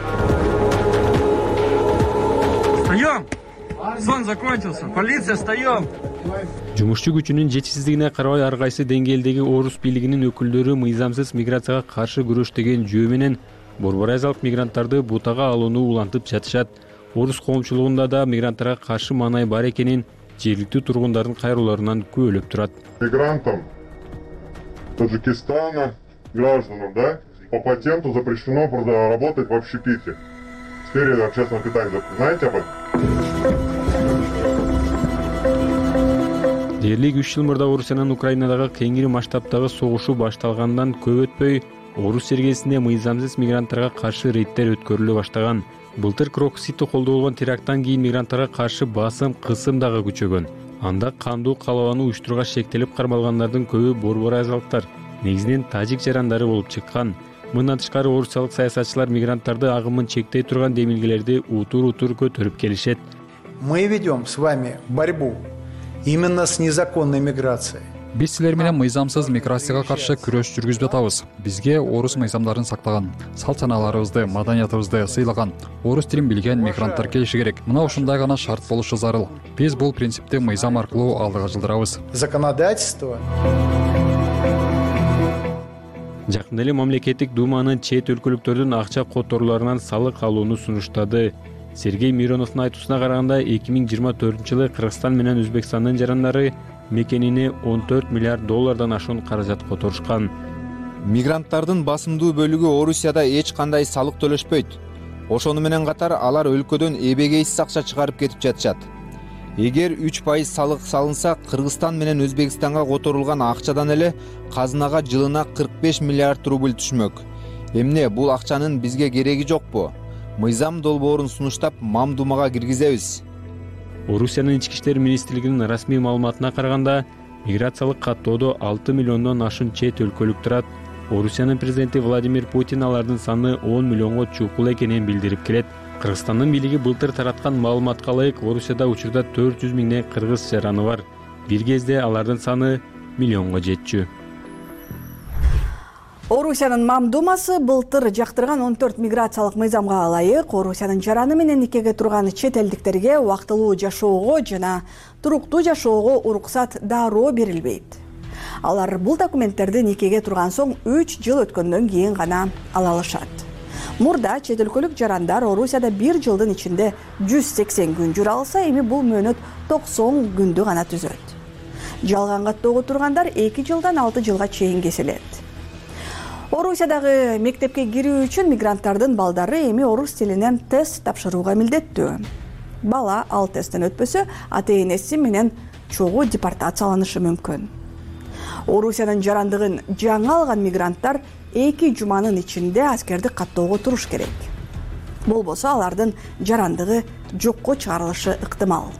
Встаем! Сон закончился. Полиция, встаем! Жумушчу күчүнүн жетишсиздигине карабай, ар кайсы деңгээлдеги орус бийлигинин өкүлдөрү мыйзамсыз миграцияга каршы күрөш деген жүйө менен борбор азиялык мигранттарды бутага алууну улантып жатышат. Орус коомчулугунда да мигранттарга каршы маанай бар экенин жергиликтүү тургундардын кайрылууларынан күбөлөп турат. Мигрантам Таджикистана, гражданам, да, по патенту запрещено работать в общепите. В сфере общественного питания. Знаете об этом? Дээрлик үч жыл мурда Орусиянын Украинадагы кеңири масштабтагы согушу башталгандан көп өтпөй, Орус жергесинде мыйзамсыз мигранттарга каршы рейдтер өткөрүлө баштаган. Былтыр Крокусити колдолгон теракттан кийин мигранттарга каршы басым, кысым дагы күчөгөн. Анда кандуу калабаны уюштурууга шектелип кармалгандардын көбү борбор азиялыктар, негизинен тажик жарандары болуп чыккан. Мындан тышкары орусиялык саясатчылар мигранттарды агымын чектей турган демилгелерди утур-утур көтөрүп келишет. Мы ведем с вами борьбу именно с незаконной миграцией. Биз силер менен мыйзамсыз миграцияга каршы күрөш жүргүзүп атабыз. Бизге орус мыйзамдарын сактаган, салт санааларыбызды, маданиятыбызды сыйлаган, орус тилин билген мигранттар келиши керек. Мына ушундай гана шарт болушу зарыл. Биз бул принципти мыйзам аркылуу алдыга жылдырабыз. Законодательство. Жакында эле мамлекеттик думанын чет өлкөлүктөрдүн акча которууларынан салык алууну сунуштады. Сергей Мироновдун айтуусуна караганда, эки миң жыйырма төртүнчү жылы Кыргызстан менен Өзбекстандын жарандары мекенине он төрт миллиард доллардан ашуун каражат которушкан. Мигранттардын басымдуу бөлүгү Орусияда эч кандай салык төлөшпөйт. Ошону менен катар алар өлкөдөн эбегейсиз акча чыгарып кетип жатышат. Эгер үч пайыз салык салынса, Кыргызстан менен Өзбекстанга которулган акчадан эле казынага жылына кырк беш миллиард рубль түшмөк. Эмне бул акчанын бизге кереги жокпу? Мыйзам долбоорун сунуштап, мамдумага киргизебиз. Орусиянын ички иштер министрлигинин расмий маалыматына караганда, миграциялык каттоодо алты миллиондон ашуун чет өлкөлүк турат. Орусиянын президенти Владимир Путин алардын саны он миллионго чукул экенин билдирип келет. Кыргызстандын бийлиги былтыр тараткан маалыматка ылайык, Орусияда учурда төрт жүз миңдей кыргыз жараны бар. Бир кезде алардын саны миллионго жетчү. Орусиянын Мамдумасы былтыр жактырган он төрт миграциялык мыйзамга ылайык Орусиянын жараны менен никеге турган чет элдиктерге убактылуу жашоого жана туруктуу жашоого уруксат дароо берилбейт. Алар бул документтерди никеге турган соң үч жыл өткөндөн кийин гана ала алышат. Мурда чет өлкөлүк жарандар Орусияда бир жылдын ичинде жүз сексен күн жүрө алса, эми бул мөөнөт токсон күндү гана түзөт. Жалган каттоого тургандар эки жылдан алты жылга чейин кесилет. Орусиядагы мектепке кирүү үчүн мигранттардын балдары эми орус тилинен тест тапшырууга милдеттүү. Бала ал тесттен өтпөсө, ата-энеси менен чогуу депортацияланышы мүмкүн. Орусиянын жарандыгын жаңы алган мигранттар эки жуманын ичинде аскерди каттоого туруш керек. Болбосо алардын жарандыгы жокко чыгарылышы ыктымал.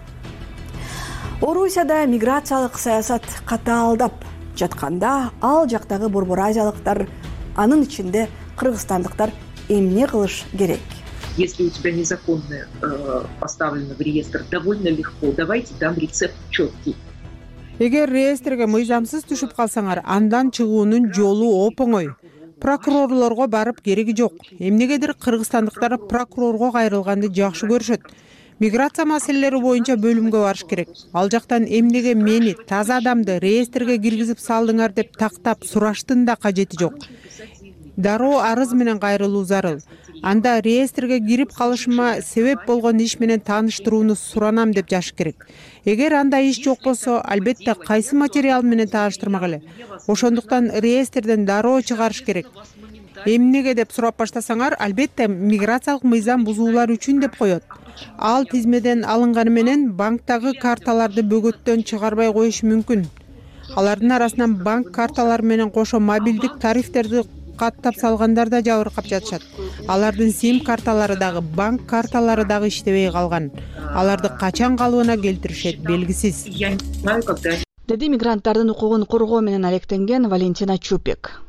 Орусияда миграциялык саясат катаалдап жатканда, ал жактагы борбор азиялыктар, анын ичинде кыргызстандыктар эмне кылыш керек? Если у тебя незаконно э, поставлено в реестр, довольно легко. Давайте дам рецепт четкий. Эгер реестрге мыйзамсыз түшүп калсаңар, андан чыгуунун жолу оп-оңой. Прокурорлорго барып кереги жок. Эмнегедир кыргызстандыктар прокурорго кайрылганды жакшы көрүшөт. Миграция маселелери боюнча бөлүмгө барыш керек. Ал жактан эмнеге мени, таза адамды реестрге киргизип салдыңар деп тактап сураштын да кажети жок. Дароо арыз менен кайрылуу зарыл. Анда реестрге кирип калышыма себеп болгон иш менен тааныштырууну суранам деп жазыш керек. Эгер андай иш жок болсо, албетте кайсы материал менен тааныштырмак эле. Ошондуктан реестрден дароо чыгарыш керек. Эмнеге деп сурап баштасаңар, албетте миграциялык мыйзам бузуулар үчүн деп коет. Ал тизмеден алынганы менен банктагы карталарды бөгөттөн чыгарбай коюш мүмкүн. Алардын арасынан банк карталары менен кошо мобилдик тарифтерди каттап салгандар да жабыркап жатышат. Алардын сим карталары дагы, банк карталары дагы иштебей калган. Аларды качан калыбына келтиришет белгисиз. Деди мигранттардын укугун коргоо менен алектенген Валентина Чупик.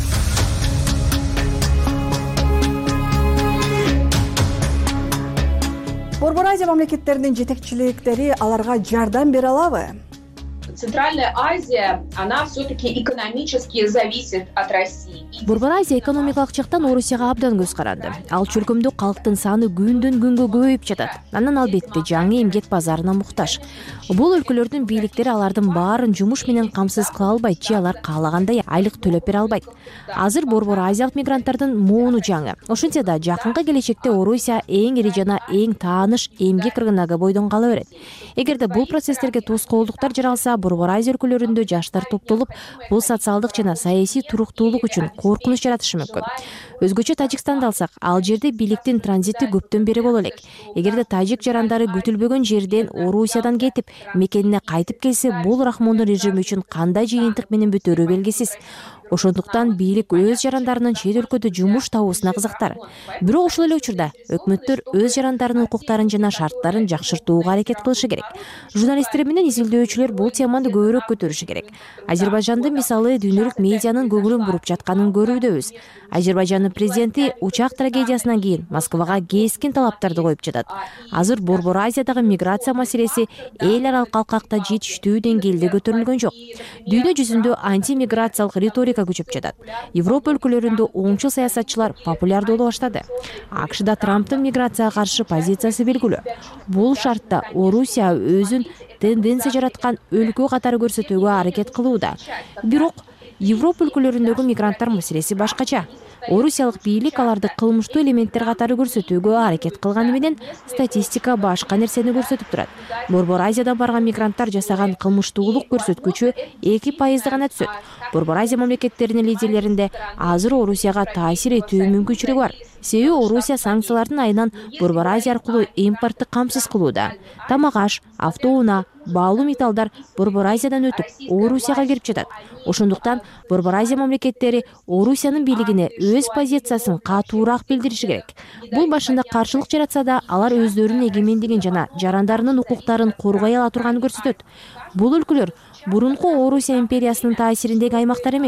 Борбор Азия мамлекеттеринин жетекчиликтери аларга жардам бере алабы? Центральная Азия, она все-таки экономически зависит от России. Борбор Азия экономикалык жактан Орусияга абдан көз каранды. Ал чөлкөмдө калктын саны күндөн күнгө көбөйүп жатат. Андан албетте жаңы эмгек базарына муктаж. Бул өлкөлөрдүн бийликтери алардын баарын жумуш менен камсыз кыла албайт же алар каалагандай айлык төлөп бере албайт. Азыр Борбор Азиялык мигранттардын мууну жаңы. Ошентсе да жакынкы келечекте Орусия эң ири жана эң тааныш эмгек рыногу бойдон кала берет. Эгерде бул процесстерге тоскоолдуктар жаралса, Борбор Азия өлкөлөрүндө жаштар топтолуп, бул социалдык жана саясий туруктуулук үчүн коркунуч жаратышы мүмкүн. Өзгөчө Тажикстанды алсак, ал жерде бийликтин транзити көптөн бери боло элек. Эгерде тажик жарандары күтүлбөгөн жерден Орусиядан кетип, мекенине кайтып келсе, бул Рахмондун режими үчүн кандай жыйынтык менен бүтөөрү белгисиз. Ошондуктан бийлик өз жарандарынын чет өлкөдө жумуш табуусуна кызыктар. Бирок ошол эле учурда өкмөттөр өз жарандарынын укуктарын жана шарттарын жакшыртууга аракет кылышы керек. Журналисттер менен изилдөөчүлөр бул теманы көбүрөөк көтөрүшү керек. Азербайжандын мисалы дүйнөлүк медианын көңүлүн буруп жатканын көрүүдөбүз. Азербайжандын президенти учак трагедиясынан кийин Москвага кескин талаптарды коюп жатат. Азыр Борбор Азиядагы миграция маселеси эл аралык алкакта жетиштүү деңгээлде көтөрүлгөн жок. Дүйнө жүзүндө антимиграциялык риторика күчөп жатат. Европа өлкөлөрүндө оңчул саясатчылар популярдуу боло баштады. АКШда Трамптын миграцияга каршы позициясы белгилүү. Бул шартта Орусия өзүн тенденция жараткан өлкө катары көрсөтүүгө аракет кылууда. Бирок Европа өлкөлөрүндөгү мигранттар маселеси башкача. Орусиялык бийлик аларды кылмыштуу элементтер катары көрсөтүүгө аракет кылганы менен статистика башка нерсени көрсөтүп турат. Борбор Азиядан барган мигранттар жасаган кылмыштуулук көрсөткүчү эки пайызды гана түзөт. Борбор Азия мамлекеттеринин лидерлеринде азыр Орусияга таасир этүү мүмкүнчүлүгү бар. Себеби Орусия санкциялардын айынан Борбор Азия аркылуу импортты камсыз кылууда. Тамак аш, автоунаа, баалуу металлдар Борбор Азиядан өтүп Орусияга кирип жатат. Ошондуктан Борбор Азия мамлекеттери Орусиянын бийлигине өз позициясын катуураак билдириши керек. Бул башында каршылык жаратса да, алар өздөрүнүн эгемендигин жана жарандарынын укуктарын коргой ала турганын көрсөтөт. Бул өлкөлөр мурунку Орусия империясынын таасириндеги аймактар эмес.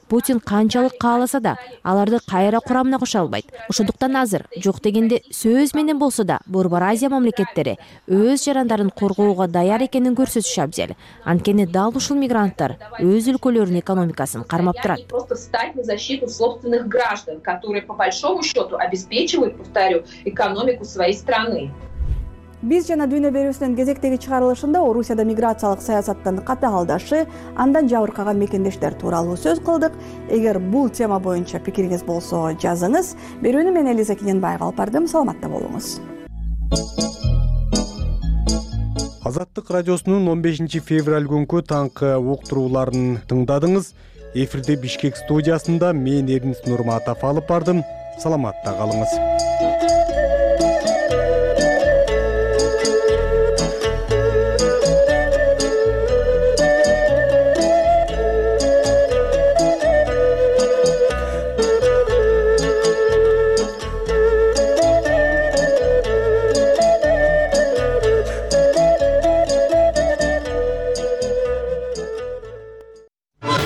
Путин канчалык кааласа да аларды кайра курамына кошо албайт. Ошондуктан азыр жок дегенде сөз менен болсо да Борбор Азия мамлекеттери өз жарандарын коргоого даяр экенин көрсөтүшү абзел. Анткени дал ушул мигранттар өз өлкөлөрүнүн экономикасын кармап турат. Просто стать на защиту собственных граждан, которые по большому счету обеспечивают, повторю, экономику своей страны. Биз жана Дүйнө берүүсүнүн кезектеги чыгарылышында Орусияда миграциялык саясаттын катаалдашы, андан жабыркаган мекендештер тууралуу сөз кылдык. Эгер бул тема боюнча пикириңиз болсо жазыңыз. Берүүнү мен Элиза Кененбаева алып бардым. Саламатта болуңуз. Азаттык радиосунун он бешинчи февраль күнкү таңкы уктурууларын тыңдадыңыз. Эфирде Бишкек студиясында мен Эрнис Нурматов алып бардым. Саламатта калыңыз.